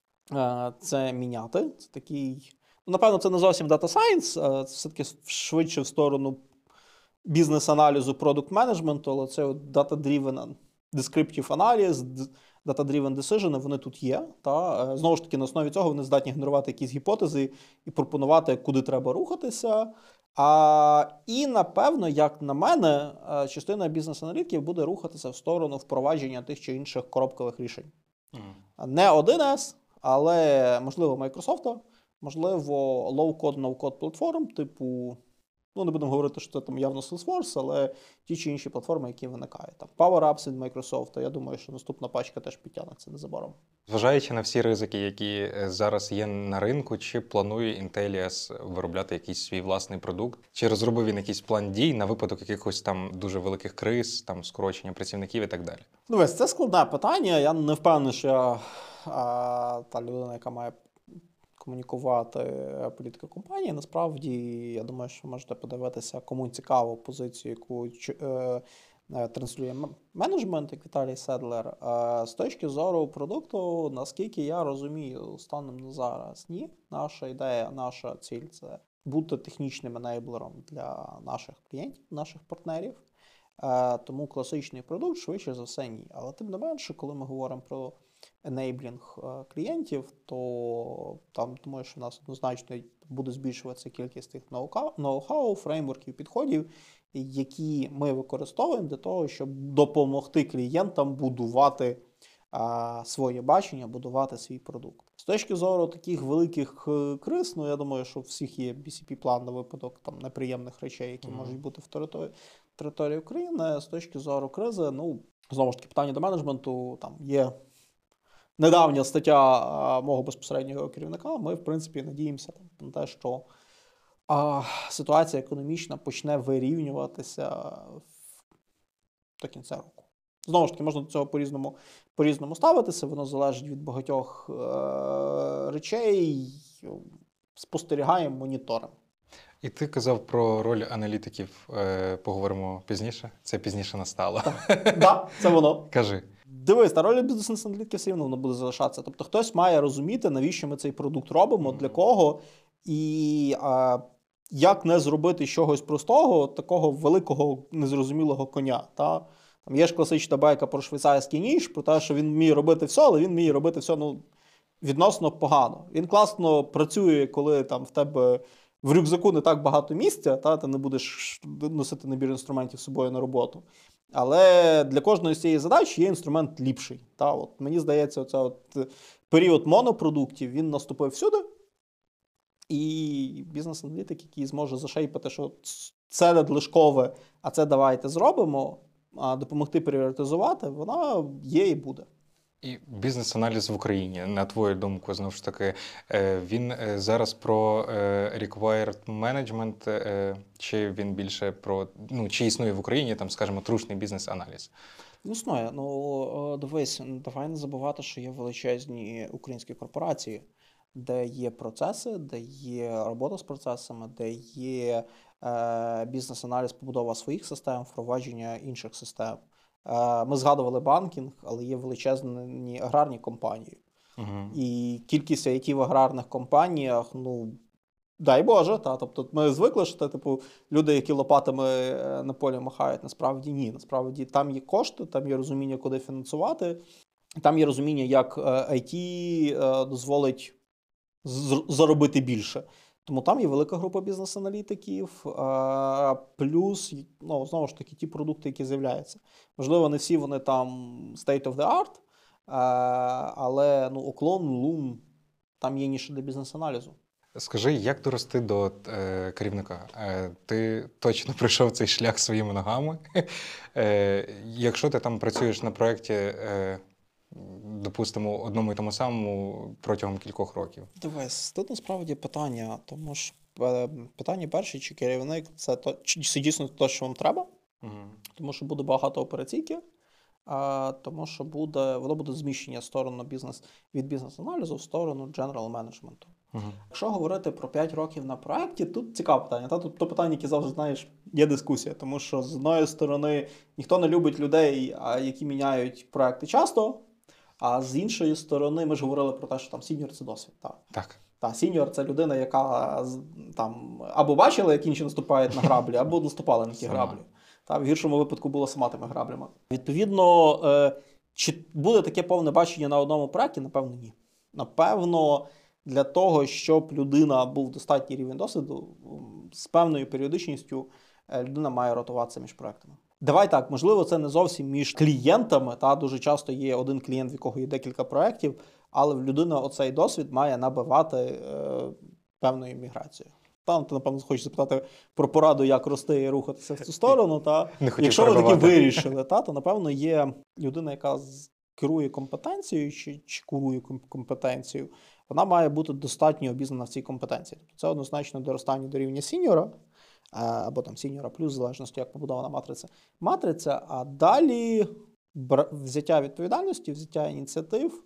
це міняти. Це такий, напевно, це не зовсім data science, це все-таки швидше в сторону бізнес-аналізу, продукт-менеджменту, але це data-driven descriptive аналіз, data-driven decision, вони тут є. Знову ж таки, на основі цього вони здатні генерувати якісь гіпотези і пропонувати, куди треба рухатися. І, напевно, як на мене, частина бізнес-аналітиків буде рухатися в сторону впровадження тих чи інших коробкових рішень. Не 1С, але, можливо, Microsoft, можливо, low-code, no-code платформ, типу, не будемо говорити, що це там явно Salesforce, але ті чи інші платформи, які виникають. Там Power Apps від Microsoft, я думаю, що наступна пачка теж підтягнеться незабаром. Зважаючи на всі ризики, які зараз є на ринку, чи планує Intellias виробляти якийсь свій власний продукт? Чи розробив він якийсь план дій на випадок якихось там дуже великих криз, там скорочення працівників і так далі? Дивись, це складне питання. Я не впевнений, що я та людина, яка має комунікувати політику компанії. Насправді, я думаю, що можете подивитися, кому цікаву позицію, яку транслює менеджмент, як Віталій Седлер. З точки зору продукту, наскільки я розумію, станом на зараз, ні. Наша ідея, наша ціль – це бути технічним енейблером для наших клієнтів, наших партнерів. Тому класичний продукт, швидше за все, ні. Але тим не менше, коли ми говоримо про енейблінг клієнтів, то там, думаю, що в нас однозначно буде збільшуватися кількість тих ноу-хау, фреймворків, підходів, які ми використовуємо для того, щоб допомогти клієнтам будувати своє бачення, будувати свій продукт. З точки зору таких великих криз, я думаю, що у всіх є BCP-план на випадок там неприємних речей, які можуть бути в території України. З точки зору кризи, знову ж таки, питання до менеджменту, там є недавня стаття мого безпосереднього керівника. Ми, в принципі, надіємося на те, що ситуація економічна почне вирівнюватися до кінця року. Знову ж таки, можна до цього по-різному ставитися, воно залежить від багатьох речей, спостерігаємо, моніторимо. І ти казав про роль аналітиків, поговоримо пізніше? Це пізніше настало. Так, це воно. Кажи. Дивись, та роль бізнес-аналітиків все рівно воно буде залишатися. Тобто хтось має розуміти, навіщо ми цей продукт робимо, для кого, і як не зробити чогось простого, такого великого незрозумілого коня. Там є ж класична байка про швейцарський ніж, про те, що він вміє робити все, але він вміє робити все відносно погано. Він класно працює, коли там в тебе в рюкзаку не так багато місця, ти не будеш носити набір інструментів з собою на роботу. Але для кожної з цієї задачі є інструмент ліпший. Мені здається, період монопродуктів, він наступив всюди. І бізнес-аналітик, який зможе зашейпати, що це надлишкове, а це давайте зробимо, допомогти пріоритизувати, вона є і буде. І бізнес-аналіз в Україні, на твою думку, знову ж таки, він зараз про required management, чи він більше про, ну, чи існує в Україні, там, скажімо, трушний бізнес-аналіз? Ну, існує. Ну, дивись, давай не забувати, що є величезні українські корпорації, де є процеси, де є робота з процесами, де є бізнес-аналіз, побудова своїх систем, впровадження інших систем. Ми згадували банкінг, але є величезні аграрні компанії. Угу. І кількість IT в аграрних компаніях, ну, дай Боже, тобто ми звикли, що типу, люди, які лопатами на полі махають, насправді ні. Насправді там є кошти, там є розуміння, куди фінансувати, там є розуміння, як IT дозволить заробити більше. Тому там є велика група бізнес-аналітиків, плюс, ну, знову ж таки, ті продукти, які з'являються. Можливо, не всі вони там state of the art, але ну, Оклон, Loom, там є ніша для бізнес-аналізу. Скажи, як дорости до керівника? Ти точно пройшов цей шлях своїми ногами. Якщо ти там працюєш на проєкті, допустимо, одному і тому самому протягом кількох років? Дивись, тут насправді питання, тому що питання перше, чи керівник це чи дійсно те, що вам треба, тому що буде багато операційки, тому що воно буде зміщення від бізнес-аналізу в сторону general менеджменту. Якщо говорити про 5 років на проєкті, тут цікаве питання. Тут то питання, яке завжди, знаєш, є дискусія. Тому що, з одної сторони, ніхто не любить людей, які міняють проєкти часто, а з іншої сторони, ми ж говорили про те, що там сіньор – це досвід. Так. Сіньор – це людина, яка там або бачила, як інші наступають на граблі, або наступали на ті граблі. В гіршому випадку була сама тими граблями. Відповідно, чи буде таке повне бачення на одному проєкті? Напевно, ні. Напевно, для того, щоб людина був достатній рівень досвіду, з певною періодичністю людина має ротуватися між проектами. Давай так, можливо, це не зовсім між клієнтами, дуже часто є один клієнт, в якого є декілька проєктів, але в людини оцей досвід має набивати певною міграцією. Там ти, напевно, хочеш запитати про пораду, як рости і рухатися в цю сторону. Якщо ви таки вирішили, то, напевно, є людина, яка керує компетенцією чи курує компетенцією, вона має бути достатньо обізнана в цій компетенції. Тобто це однозначно доростання до рівня сіньора, або там сіньора плюс, в залежності, як побудована матриця, а далі взяття відповідальності, взяття ініціатив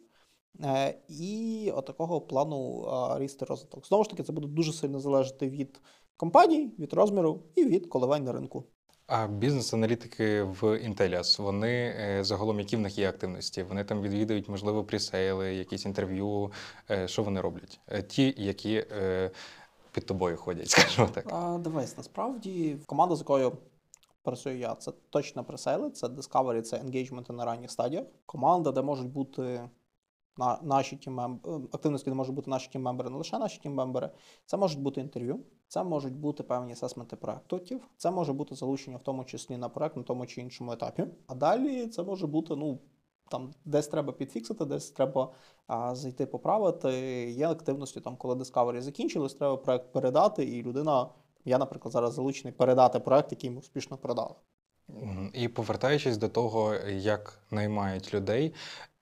і отакого плану ріст і розвиток. Знову ж таки, це буде дуже сильно залежати від компаній, від розміру і від коливань на ринку. А бізнес-аналітики в Intellias, вони загалом, які в них є активності? Вони там відвідують, можливо, пресейли, якісь інтерв'ю. Що вони роблять? Ті, які під тобою ходять, скажімо так. Дивись, насправді, команда, з якою працюю я, це точно пресейли, це Discovery, це engagement на ранніх стадіях. Команда, де можуть бути наші активності, де можуть бути наші тіммембери, не лише наші тіммембери. Це можуть бути інтерв'ю, це можуть бути певні асесменти проєктів, це може бути залучення в тому числі на проєкт на тому чи іншому етапі. А далі це може бути, там десь треба підфіксити, десь треба зайти поправити. Є активності, там, коли Discovery закінчилось, треба проєкт передати, і людина, я, наприклад, зараз залучений передати проєкт, який ми успішно передали. І повертаючись до того, як наймають людей,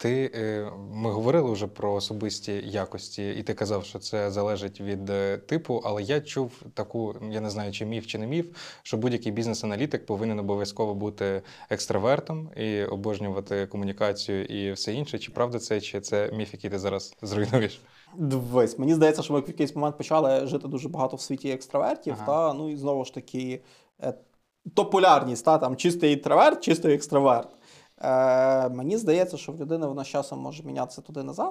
ми говорили вже про особисті якості, і ти казав, що це залежить від типу, але я чув таку, я не знаю, чи міф, чи не міф, що будь-який бізнес-аналітик повинен обов'язково бути екстравертом і обожнювати комунікацію і все інше. Чи правда це, чи це міф, який ти зараз зруйнуєш? Дивись, мені здається, що ми в якийсь момент почали жити дуже багато в світі екстравертів, і знову ж таки, популярність, там чистий інтроверт, чистий екстраверт. Мені здається, що в людини вона з часом може мінятися туди-назад,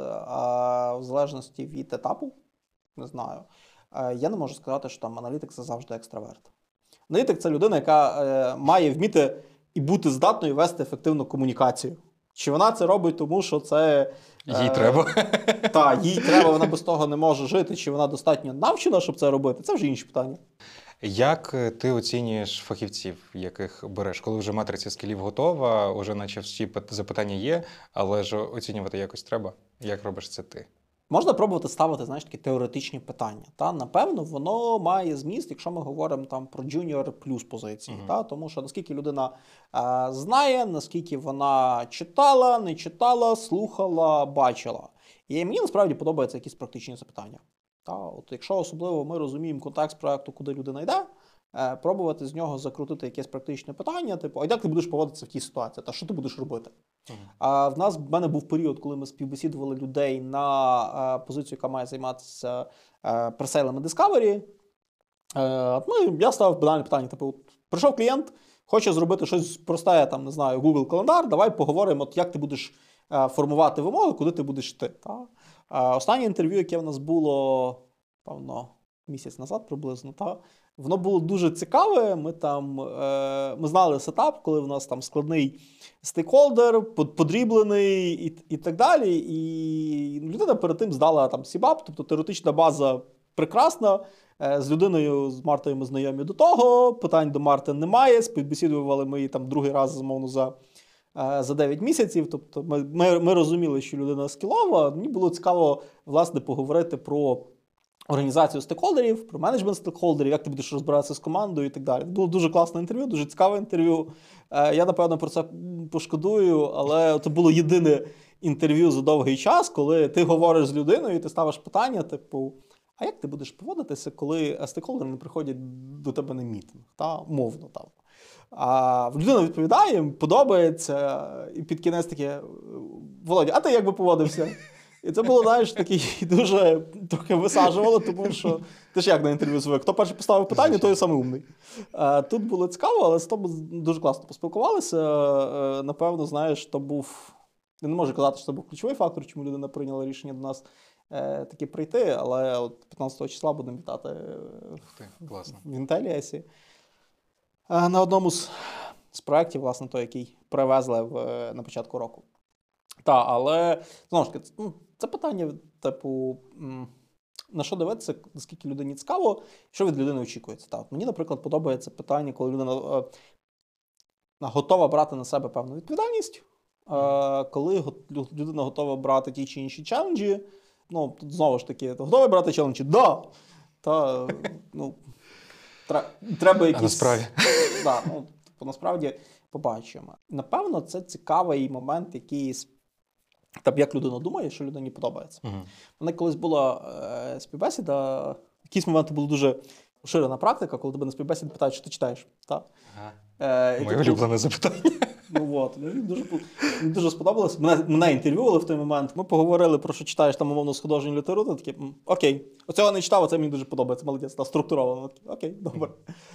а в залежності від етапу, не знаю. Я не можу сказати, що там аналітик – це завжди екстраверт. Аналітик – це людина, яка має вміти і бути здатною вести ефективну комунікацію. Чи вона це робить, тому що це... Їй треба. Так, їй треба, вона без того не може жити, чи вона достатньо навчена, щоб це робити, це вже інші питання. Як ти оцінюєш фахівців, яких береш? Коли вже матриця скілів готова, вже наче всі запитання є, але ж оцінювати якось треба. Як робиш це ти? Можна пробувати ставити, знаєш, такі теоретичні питання. Напевно, воно має зміст, якщо ми говоримо там про junior плюс позиції. Тому що наскільки людина знає, наскільки вона читала, не читала, слухала, бачила. І мені насправді подобаються якісь практичні запитання. От якщо особливо ми розуміємо контекст проекту, куди людина йде, пробувати з нього закрутити якесь практичне питання, типу, а як ти будеш поводитися в тій ситуації, та що ти будеш робити? А в мене був період, коли ми співбесідували людей на позицію, яка має займатися пресейлами Discovery. Я ставив банальне питання, типу, прийшов клієнт, хоче зробити щось просте, там, не знаю, Google календар, давай поговоримо, от як ти будеш формувати вимоги, куди ти будеш йти. Останнє інтерв'ю, яке в нас було, певно, місяць назад приблизно, воно було дуже цікаве. Ми знали сетап, коли в нас там складний стейкхолдер, подріблений і так далі. І людина перед тим здала там сібап, тобто теоретична база прекрасна. З людиною, з Мартою ми знайомі до того, питань до Марти немає, співбесідували ми її там другий раз, замовно, за 9 місяців. Тобто ми розуміли, що людина скілова. Мені було цікаво, власне, поговорити про організацію стейкхолдерів, про менеджмент стейкхолдерів, як ти будеш розбиратися з командою і так далі. Було дуже класне інтерв'ю, дуже цікаве інтерв'ю. Я, напевно, про це пошкодую, але це було єдине інтерв'ю за довгий час, коли ти говориш з людиною і ти ставиш питання, типу, а як ти будеш поводитися, коли стейкхолдери не приходять до тебе на мітинг, умовно там. А людина відповідає, подобається, і під кінець таке, Володя, а ти як би поводився? І це було, знаєш, такий дуже трохи висаджувало, тому що ти ж як на інтерв'ю звик, хто перший поставив питання, той самий умний. Тут було цікаво, але з тобою дуже класно поспілкувалися. Напевно, знаєш, то був, я не можу казати, що це був ключовий фактор, чому людина прийняла рішення до нас таки прийти, але от 15 числа будемо вітати в Інтеліасі. На одному з проєктів, власне, той, який привезли на початку року. Але, знову ж таки, це питання, типу, на що дивитися, наскільки людині цікаво, що від людини очікується. Мені, наприклад, подобається питання, коли людина готова брати на себе певну відповідальність, коли людина готова брати ті чи інші челенджі. Тут знову ж таки, готовий брати челенджі? Да! Треба якісь... А насправді? Насправді побачимо. Напевно, це цікавий момент, якийсь, як людина думає, що людині подобається. У мене колись була співбесіда, в якісь моменти була дуже поширена практика, коли тебе на співбесіді питають, що ти читаєш. Моє улюблене запитання. Мені дуже сподобалось. Мене інтерв'ювали в той момент. Ми поговорили про що читаєш там, умовно, з художньої літератури. Такі, окей, оцього не читав, а це мені дуже подобається. Молодець, структуровано. Окей, добре.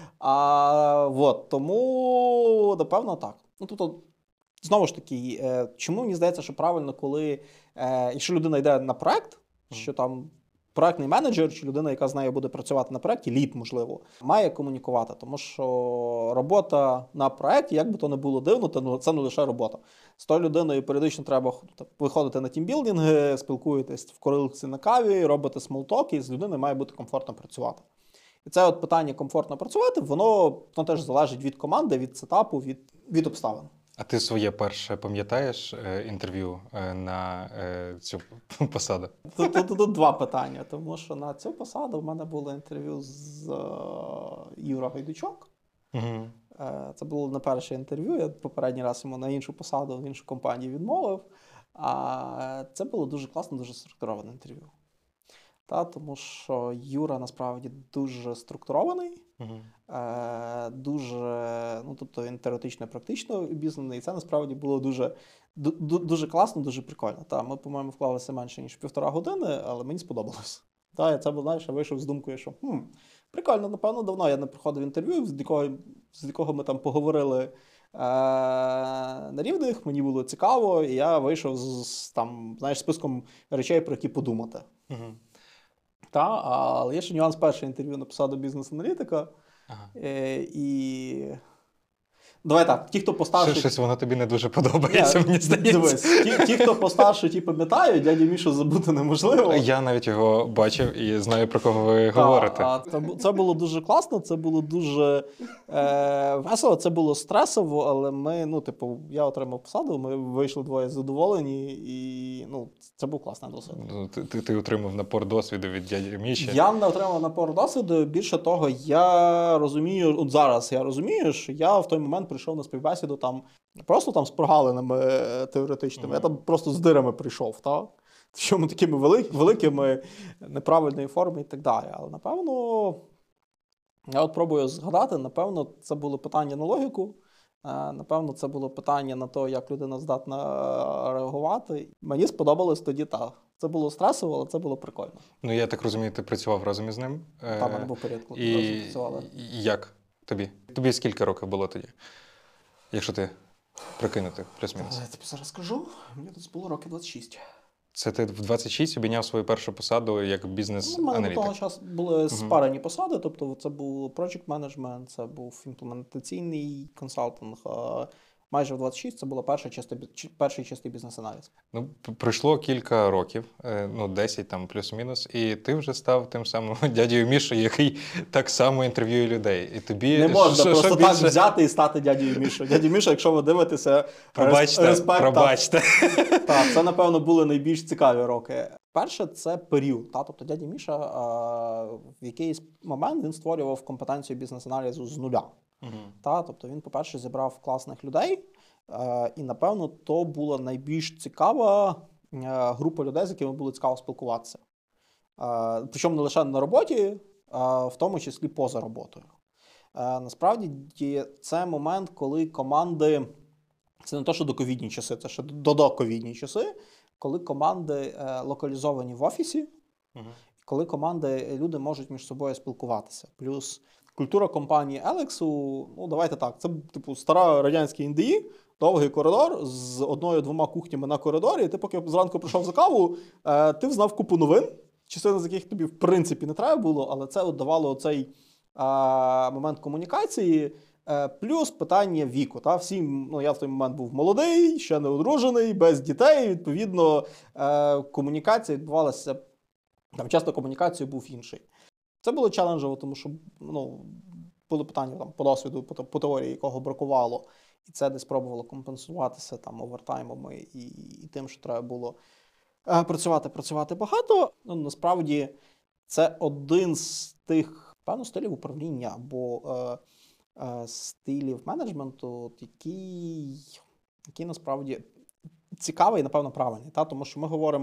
Тому, напевно, так. Тобто, знову ж таки, чому мені здається, що правильно, коли, якщо людина йде на проект, що там проектний менеджер чи людина, яка з нею буде працювати на проєкті, лід, можливо, має комунікувати, тому що робота на проєкті, як би то не було дивно, це не лише робота. З тою людиною періодично треба виходити на тімбілдинги, спілкуєтесь в корилці на каві, робити смолток, і з людиною має бути комфортно працювати. І це от питання комфортно працювати, воно теж залежить від команди, від сетапу, від обставин. А ти своє перше пам'ятаєш інтерв'ю на цю посаду? Тут два питання, тому що на цю посаду в мене було інтерв'ю з Юра Гайдучок. Це було не перше інтерв'ю, я попередній раз йому на іншу посаду, в іншу компанію відмовив. А це було дуже класно, дуже структуроване інтерв'ю. Тому що Юра насправді дуже структурований, дуже, тобто він теоретично і практично обізнаний, і це насправді було дуже класно, дуже прикольно. Ми, по-моєму, вклалися менше, ніж 1,5 години, але мені сподобалось. І це, знаєш, я вийшов з думкою, що прикольно, напевно, давно я не проходив інтерв'ю, з якого ми там поговорили на рівних, мені було цікаво, і я вийшов з списком речей, про які подумати. Але є ще нюанс перше інтерв'ю на посаду бізнес-аналітика. І Давай так, ті, хто постарше... Щось воно тобі не дуже подобається, мені здається. Дивись, ті, хто постарше, ті пам'ятають, дядю Мішу забути неможливо. Я навіть його бачив і знаю, про кого ви говорите. Це було дуже класно, це було дуже весело, це було стресово, але я отримав посаду, ми вийшли двоє задоволені, і це був класний досвід. Ти отримав напор досвіду від дяді Міші. Я не отримав напор досвіду, більше того, я розумію, от зараз я розумію, що я в той момент прийшов на співбесіду там, не просто там з прогалинами теоретичними, я там просто з дирами прийшов, так? Що ми такими великими, неправильної форми і так далі. Але, напевно, я от пробую згадати, напевно, це було питання на логіку, напевно, це було питання на те, як людина здатна реагувати. Мені сподобалось тоді так. Це було стресово, але це було прикольно. Я так розумію, ти працював разом із ним. Там мене був період, коли І разом працювали. як тобі? Тобі скільки років було тоді? Якщо ти прикинути, плюс-мінус. Я тобі зараз скажу, мені тут було років 26. Це ти в 26 обійняв свою першу посаду як У бізнес-аналітик? мене до того часу були спарені посади, тобто це був project management, це був імплементаційний консалтинг. Майже в 26 це була перший чистий бізнес-аналіз. Пройшло кілька років, 10 там плюс-мінус, і ти вже став тим самим дядею Мішою, який так само інтерв'ює людей. І тобі не можна просто так взяти і стати дядею Мішою. Дядю Міша, якщо ви дивитеся, пробачте. Так, це, напевно, були найбільш цікаві роки. Перше, це період. Тобто дядя Міша в якийсь момент він створював компетенцію бізнес-аналізу з нуля. Тобто він, по-перше, зібрав класних людей, і, напевно, то була найбільш цікава група людей, з якими було цікаво спілкуватися. Причому не лише на роботі, а в тому числі поза роботою. Насправді, це момент, коли команди, це не те, що доковідні часи, це ще доковідні часи, коли команди локалізовані в офісі, коли люди можуть між собою спілкуватися. Плюс культура компанії Елексу, давайте так, це типу стара радянська індії, довгий коридор з 1-2 кухнями на коридорі, і ти поки зранку прийшов за каву, ти взнав купу новин, частина з яких тобі в принципі не треба було, але це давало оцей момент комунікації, плюс питання віку. Я в той момент був молодий, ще не одружений, без дітей, відповідно, комунікація відбувалася, там часто комунікацією був інший. Це було челенджово, тому що були питання по досвіду, по теорії, якого бракувало, і це десь пробувало компенсуватися овертаймами і тим, що треба було працювати багато. Насправді, це один з тих, певно, стилів управління або стилів менеджменту, який насправді цікавий і, напевно, правильний. Тому що ми говоримо,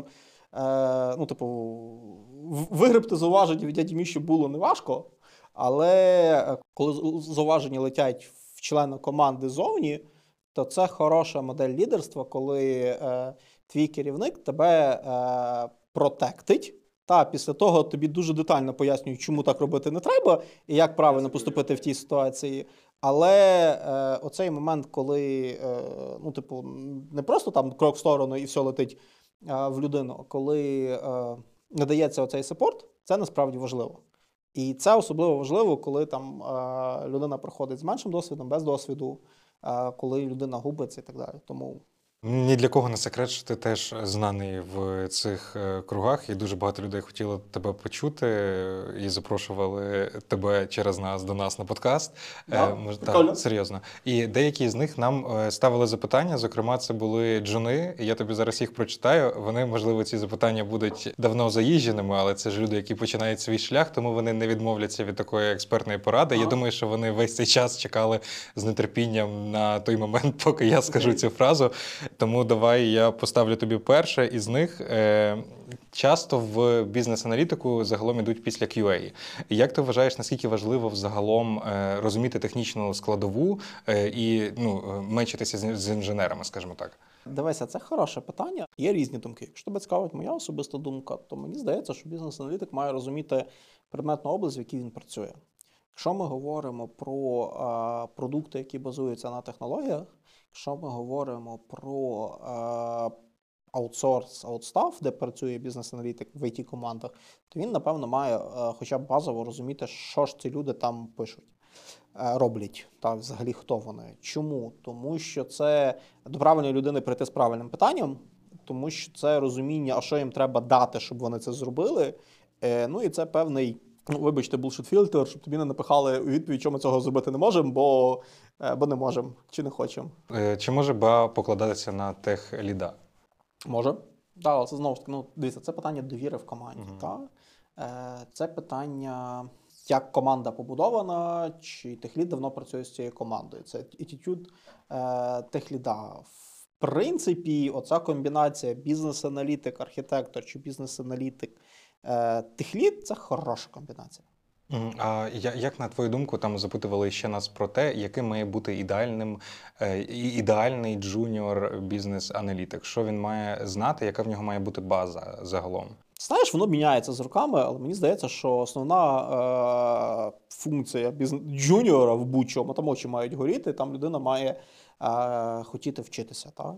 вигребти зауваження від дяді Міші було неважко, але коли зауваження летять в члена команди зовні, то це хороша модель лідерства, коли твій керівник тебе протектить, після того тобі дуже детально пояснюють, чому так робити не треба і як правильно поступити в тій ситуації. Але оцей момент, коли не просто там крок в сторону і все летить в людину, коли надається оцей саппорт, це насправді важливо. І це особливо важливо, коли там людина проходить з меншим досвідом, без досвіду, коли людина губиться і так далі. Тому ні для кого не секрет, що ти теж знаний в цих кругах, і дуже багато людей хотіло тебе почути і запрошували тебе через нас до нас на подкаст. Так, серйозно. І деякі з них нам ставили запитання, зокрема, це були джуни, і я тобі зараз їх прочитаю. Вони, можливо, ці запитання будуть давно заїждженими, але це ж люди, які починають свій шлях, тому вони не відмовляться від такої експертної поради. Я думаю, що вони весь цей час чекали з нетерпінням на той момент, поки я скажу цю фразу. Тому давай я поставлю тобі перше із них. Часто в бізнес-аналітику загалом ідуть після QA. Як ти вважаєш, наскільки важливо взагалом розуміти технічну складову і мечитися з інженерами, скажімо так? Дивися, це хороше питання. Є різні думки. Якщо тебе цікавить моя особиста думка, то мені здається, що бізнес-аналітик має розуміти предметну область, в якій він працює. Якщо ми говоримо про продукти, які базуються на технологіях, якщо ми говоримо про аутсорс, аутстаф, де працює бізнес-аналітик в IT-командах, то він, напевно, має хоча б базово розуміти, що ж ці люди там пишуть. роблять, та взагалі хто вони. Чому? Тому що це до правильної людини прийти з правильним питанням, тому що це розуміння, а що їм треба дати, щоб вони це зробили. Ну і це певний, вибачте, bullshit-фільтр, щоб тобі не напихали у відповідь, що ми цього зробити не можемо, бо не можемо чи не хочемо. Чи може БА покладатися на тех-ліда? Може. Так, але це знову ж таки, дивіться, це питання довіри в команді. Це питання, як команда побудована, чи техлід давно працює з цією командою. Це attitude техліда. В принципі, оця комбінація бізнес-аналітик, архітектор чи бізнес-аналітик, техлід – це хороша комбінація. А як, на твою думку, там запитували ще нас про те, яким має бути ідеальний джуніор бізнес-аналітик? Що він має знати, яка в нього має бути база загалом? Знаєш, воно міняється з роками, але мені здається, що основна функція джуніора в будь-чому, там очі мають горіти, там людина має хотіти вчитися. Так?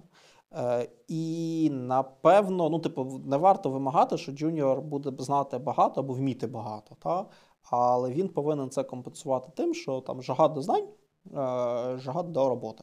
І, напевно, не варто вимагати, що джуніор буде знати багато або вміти багато. Так? Але він повинен це компенсувати тим, що там жага до знань, жага до роботи.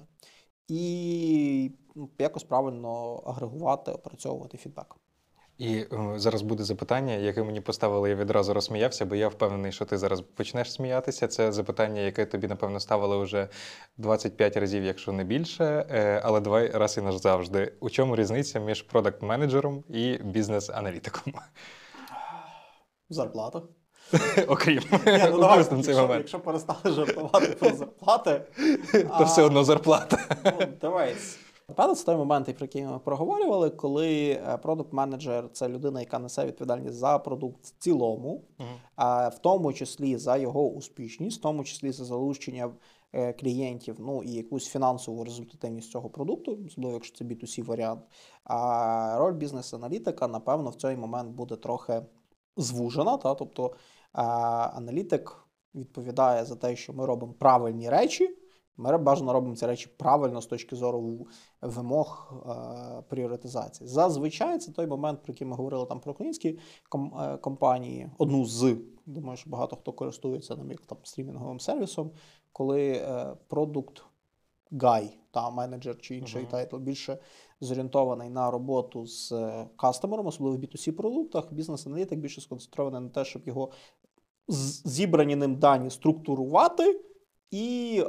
І якось правильно агрегувати, опрацьовувати фідбек. І зараз буде запитання, яке мені поставили, я відразу розсміявся, бо я впевнений, що ти зараз почнеш сміятися. Це запитання, яке тобі, напевно, ставили вже 25 разів, якщо не більше. Але давай раз і назавжди. У чому різниця між продакт-менеджером і бізнес-аналітиком? Зарплата. Окрім. Якщо перестали жартувати про зарплати, то все одно зарплата. Давай. Напевно, це той момент, про який ми проговорювали, коли продакт-менеджер – це людина, яка несе відповідальність за продукт в цілому, в тому числі за його успішність, в тому числі за залучення клієнтів, і якусь фінансову результативність цього продукту, особливо якщо це B2C варіант. А роль бізнес-аналітика, напевно, в цей момент буде трохи звужена. Тобто аналітик відповідає за те, що ми робимо правильні речі, ми бажано робимо ці речі правильно з точки зору вимог пріоритизації. Зазвичай це той момент, про який ми говорили там про українські компанії, одну з, думаю, що багато хто користується ним як там стрімінговим сервісом, коли продукт гай, менеджер чи інший тайтл більше зорієнтований на роботу з кастомером, особливо в B2C продуктах, бізнес-аналітик більше сконцентрований на те, щоб його зібрані ним дані структурувати і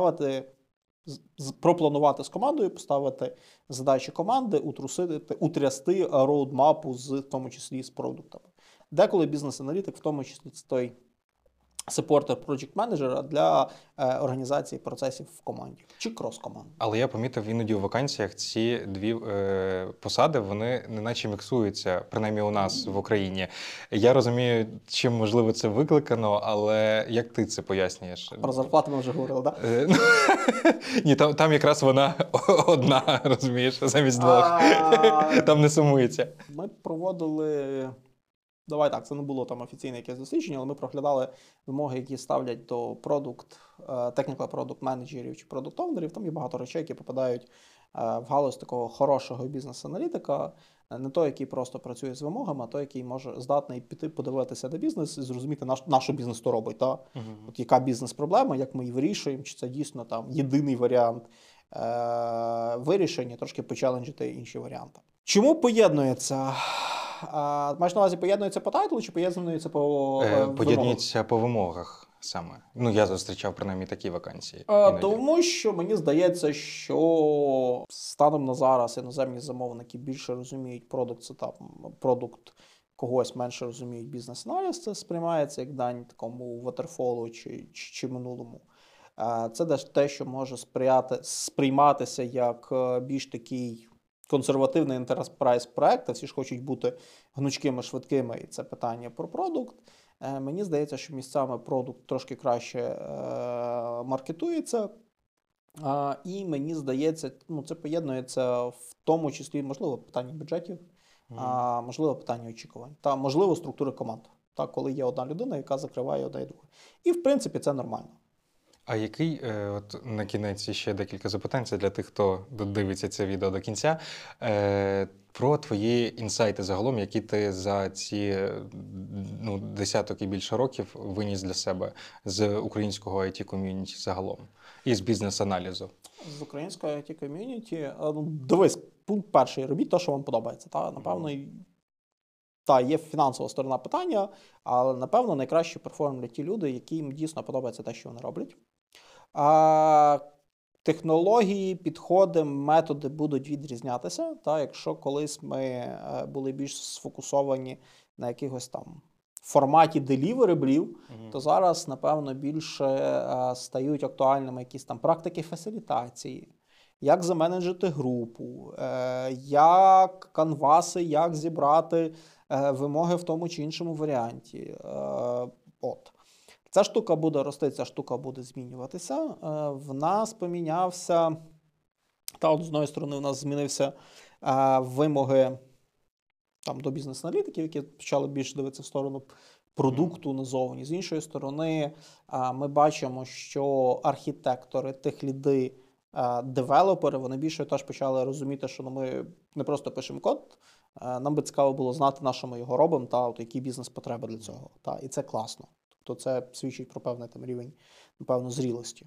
пропланувати з командою, поставити задачі команди, утрясти роудмапу, в тому числі з продуктами. Деколи бізнес-аналітик, в тому числі це той саппортер проджект-менеджера для організації процесів в команді чи крос-команді. Але я помітив, іноді у вакансіях ці дві посади, вони неначе міксуються, принаймні у нас в Україні. Я розумію, чим, можливо, це викликано, але як ти це пояснюєш? Про зарплату ми вже говорили, так? Ні, там якраз вона одна, розумієш, замість двох. Там не сумується. Ми проводили... Давай так, це не було там офіційне якесь дослідження, але ми проглядали вимоги, які ставлять до technical product менеджерів чи product ownerів. Там є багато речей, які попадають в галузь такого хорошого бізнес-аналітика. Не той, який просто працює з вимогами, а той, який може здатний піти подивитися на бізнес і зрозуміти, на що бізнес то робить. От яка бізнес-проблема, як ми її вирішуємо, чи це дійсно там єдиний варіант вирішення, трошки почеленджити інші варіанти. Чому поєднується? Маєш на увазі, поєднується по тайтлу чи поєднується по вимогах? Поєднується по вимогах саме. Я зустрічав принаймні такі вакансії. Тому що мені здається, що станом на зараз іноземні замовники більше розуміють продукт когось, менше розуміють бізнес-аналіз. Це сприймається як дань такому waterfall чи минулому. Це те, що може сприйматися як більш такий консервативний enterprise проект, всі ж хочуть бути гнучкими, швидкими, і це питання про продукт. Мені здається, що місцями продукт трошки краще маркетується, і мені здається, це поєднується в тому числі, можливо, питання бюджетів, можливо, питання очікувань, та можливо, структури команд, коли є одна людина, яка закриває одне і друге. І, в принципі, це нормально. А який, на кінець ще декілька запитань, це для тих, хто дивиться це відео до кінця. Про твої інсайти загалом, які ти за ці десяток і більше років виніс для себе з українського IT-ком'юніті загалом і з бізнес-аналізу. З української IT-ком'юніті, дивись, пункт перший, робіть те, що вам подобається. Напевно, є фінансова сторона питання, але, напевно, найкраще перформлять ті люди, яким дійсно подобається те, що вони роблять. Технології, підходи, методи будуть відрізнятися. Якщо колись ми були більш сфокусовані на якихось там форматі делівереблів, то зараз, напевно, більше стають актуальними якісь там практики фасилітації, як заменеджити групу, як канваси, як зібрати вимоги в тому чи іншому варіанті. Ця штука буде рости, ця штука буде змінюватися. В нас помінявся, з одної сторони, у нас змінився вимоги до бізнес-аналітиків, які почали більше дивитися в сторону продукту назовні. З іншої сторони, ми бачимо, що архітектори, техліди, девелопери, вони більше теж почали розуміти, що ми не просто пишемо код, нам би цікаво було знати, на що ми його робимо, які бізнес-потреби для цього. І це класно. Тобто це свідчить про певний рівень, напевно, зрілості.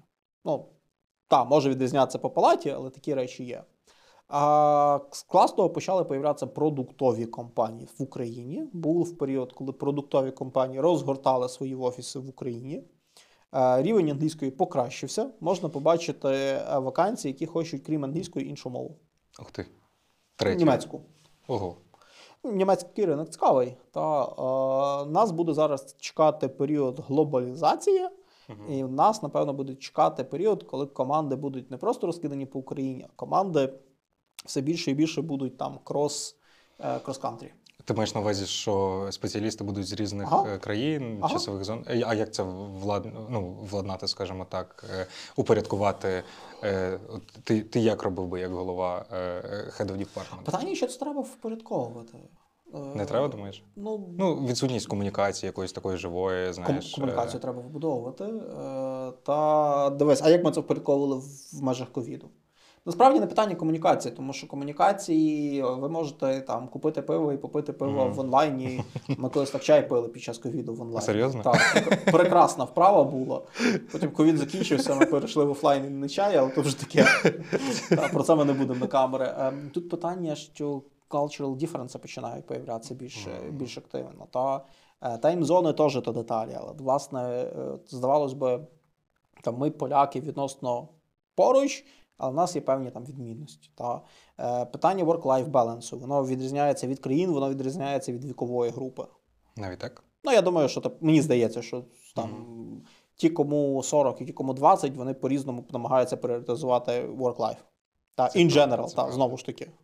Може відрізнятися по палаті, але такі речі є. З класного почали появлятися продуктові компанії в Україні. Був період, коли продуктові компанії розгортали свої офіси в Україні. Рівень англійської покращився. Можна побачити вакансії, які хочуть, крім англійської, іншу мову. Ух ти. Третю. Німецьку. Ого. Німецький ринок цікавий. Нас буде зараз чекати період глобалізації, і в нас, напевно, буде чекати період, коли команди будуть не просто розкидані по Україні, а команди все більше і більше будуть там крос-кантрі. Ти маєш на увазі, що спеціалісти будуть з різних країн, часових зон? А як це владнати, скажімо так, упорядкувати? Ти як робив би, як голова Head of Department? Питання, що це треба впорядковувати. Не треба, думаєш? Відсутність комунікації якоїсь такої живої, знаєш. Комунікацію треба вибудовувати. Дивись, а як ми це впорядковували в межах ковіду? Насправді не питання комунікації, тому що комунікації ви можете купити пиво і попити пиво в онлайні. Ми колись так чай пили під час ковіду в онлайні. Серйозно? Так, прекрасна вправа була. Потім ковід закінчився, ми перейшли в офлайн і не чай, але то вже таке. Про це ми не будемо на камери. Тут питання, що cultural difference починають появлятися більш активно. Таймзони теж то деталі, але, власне, здавалось би, ми, поляки, відносно поруч, але в нас є певні відмінності. Питання work-life balance, воно відрізняється від країн, воно відрізняється від вікової групи. Навіть так? Я думаю, що мені здається, що ті, кому 40 і ті, кому 20, вони по-різному намагаються пріоритизувати work-life. In general, знову ж таки.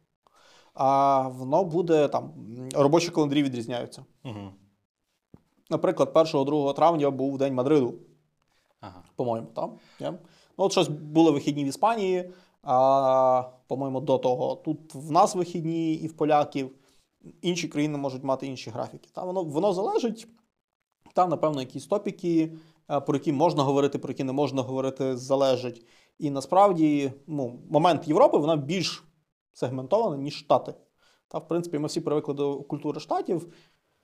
Воно буде, робочі календарі відрізняються. Наприклад, 1-2 травня був День Мадриду. По-моєму, щось були вихідні в Іспанії, по-моєму, до того. Тут в нас вихідні і в поляків. Інші країни можуть мати інші графіки. Воно залежить. Напевно, якісь топіки, про які можна говорити, про які не можна говорити, залежить. І насправді, момент Європи, вона більш сегментована, ніж Штати. В принципі, ми всі привикли до культури Штатів.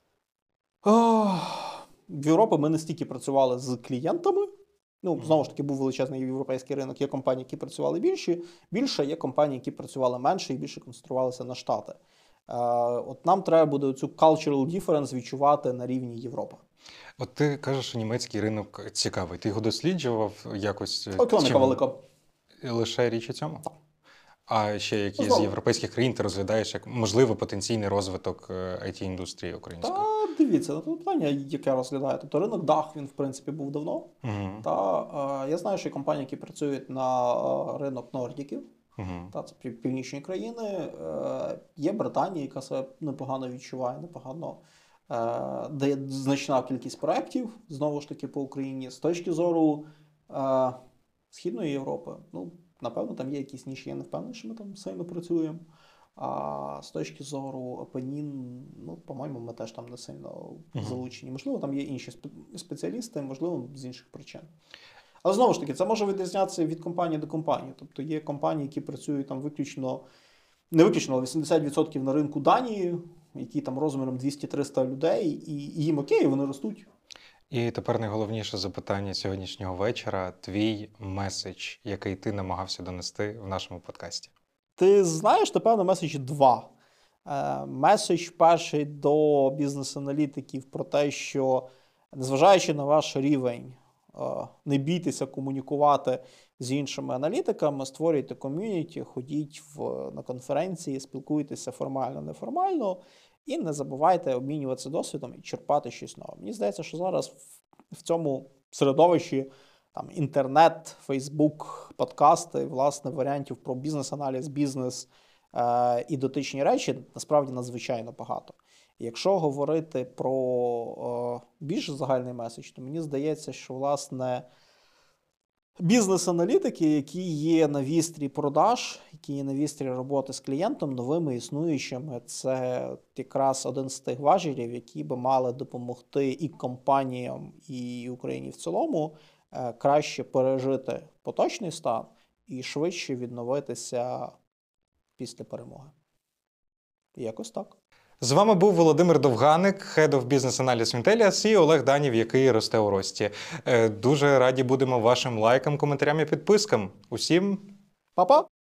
В Європі ми не стільки працювали з клієнтами. Знову ж таки, був величезний європейський ринок. Є компанії, які працювали більше, є компанії, які працювали менше і більше концентрувалися на Штати. Нам треба буде цю cultural difference відчувати на рівні Європи. От ти кажеш, що німецький ринок цікавий. Ти його досліджував якось? Економіка велика. Лише річ у цьому? Так. А ще які з європейських країн ти розглядаєш як можливо потенційний розвиток IT-індустрії української? Дивіться, на питання, яке розглядає. Тобто ринок DACH, він в принципі був давно. Я знаю, що є компанії, які працюють на ринок Нордіків. Це північні країни. Є Британія, яка себе непогано відчуває, дає значна кількість проєктів, знову ж таки, по Україні. З точки зору Східної Європи, напевно, там є якісь ніші, я не впевнений, що ми там сильно працюємо. А з точки зору Апенін, по-моєму, ми теж там не сильно залучені. Можливо, там є інші спеціалісти, можливо, з інших причин. Але знову ж таки, це може відрізнятися від компанії до компанії. Тобто є компанії, які працюють виключно не виключно, але 80% на ринку Данії, які там розміром 200-300 людей, і їм окей, вони ростуть. І тепер найголовніше запитання сьогоднішнього вечора – твій меседж, який ти намагався донести в нашому подкасті. Ти знаєш, напевно, меседжі два. Меседж перший до бізнес-аналітиків про те, що, незважаючи на ваш рівень, не бійтеся комунікувати з іншими аналітиками, створюйте ком'юніті, ходіть на конференції, спілкуйтеся формально, неформально, і не забувайте обмінюватися досвідом і черпати щось нове. Мені здається, що зараз в цьому середовищі там, інтернет, Фейсбук, подкасти, власне, варіантів про бізнес-аналіз, бізнес і дотичні речі насправді надзвичайно багато. І якщо говорити про більш загальний меседж, то мені здається, що, власне, бізнес-аналітики, які є на вістрі продаж, які є на вістрі роботи з клієнтом, новими, існуючими, це якраз один з тих важелів, які би мали допомогти і компаніям, і Україні в цілому краще пережити поточний стан і швидше відновитися після перемоги. І якось так. З вами був Володимир Довганик, Head of Business Analysis Intellias, і Олег Данів, який росте у рості. Дуже раді будемо вашим лайкам, коментарям і підпискам. Усім Па-па!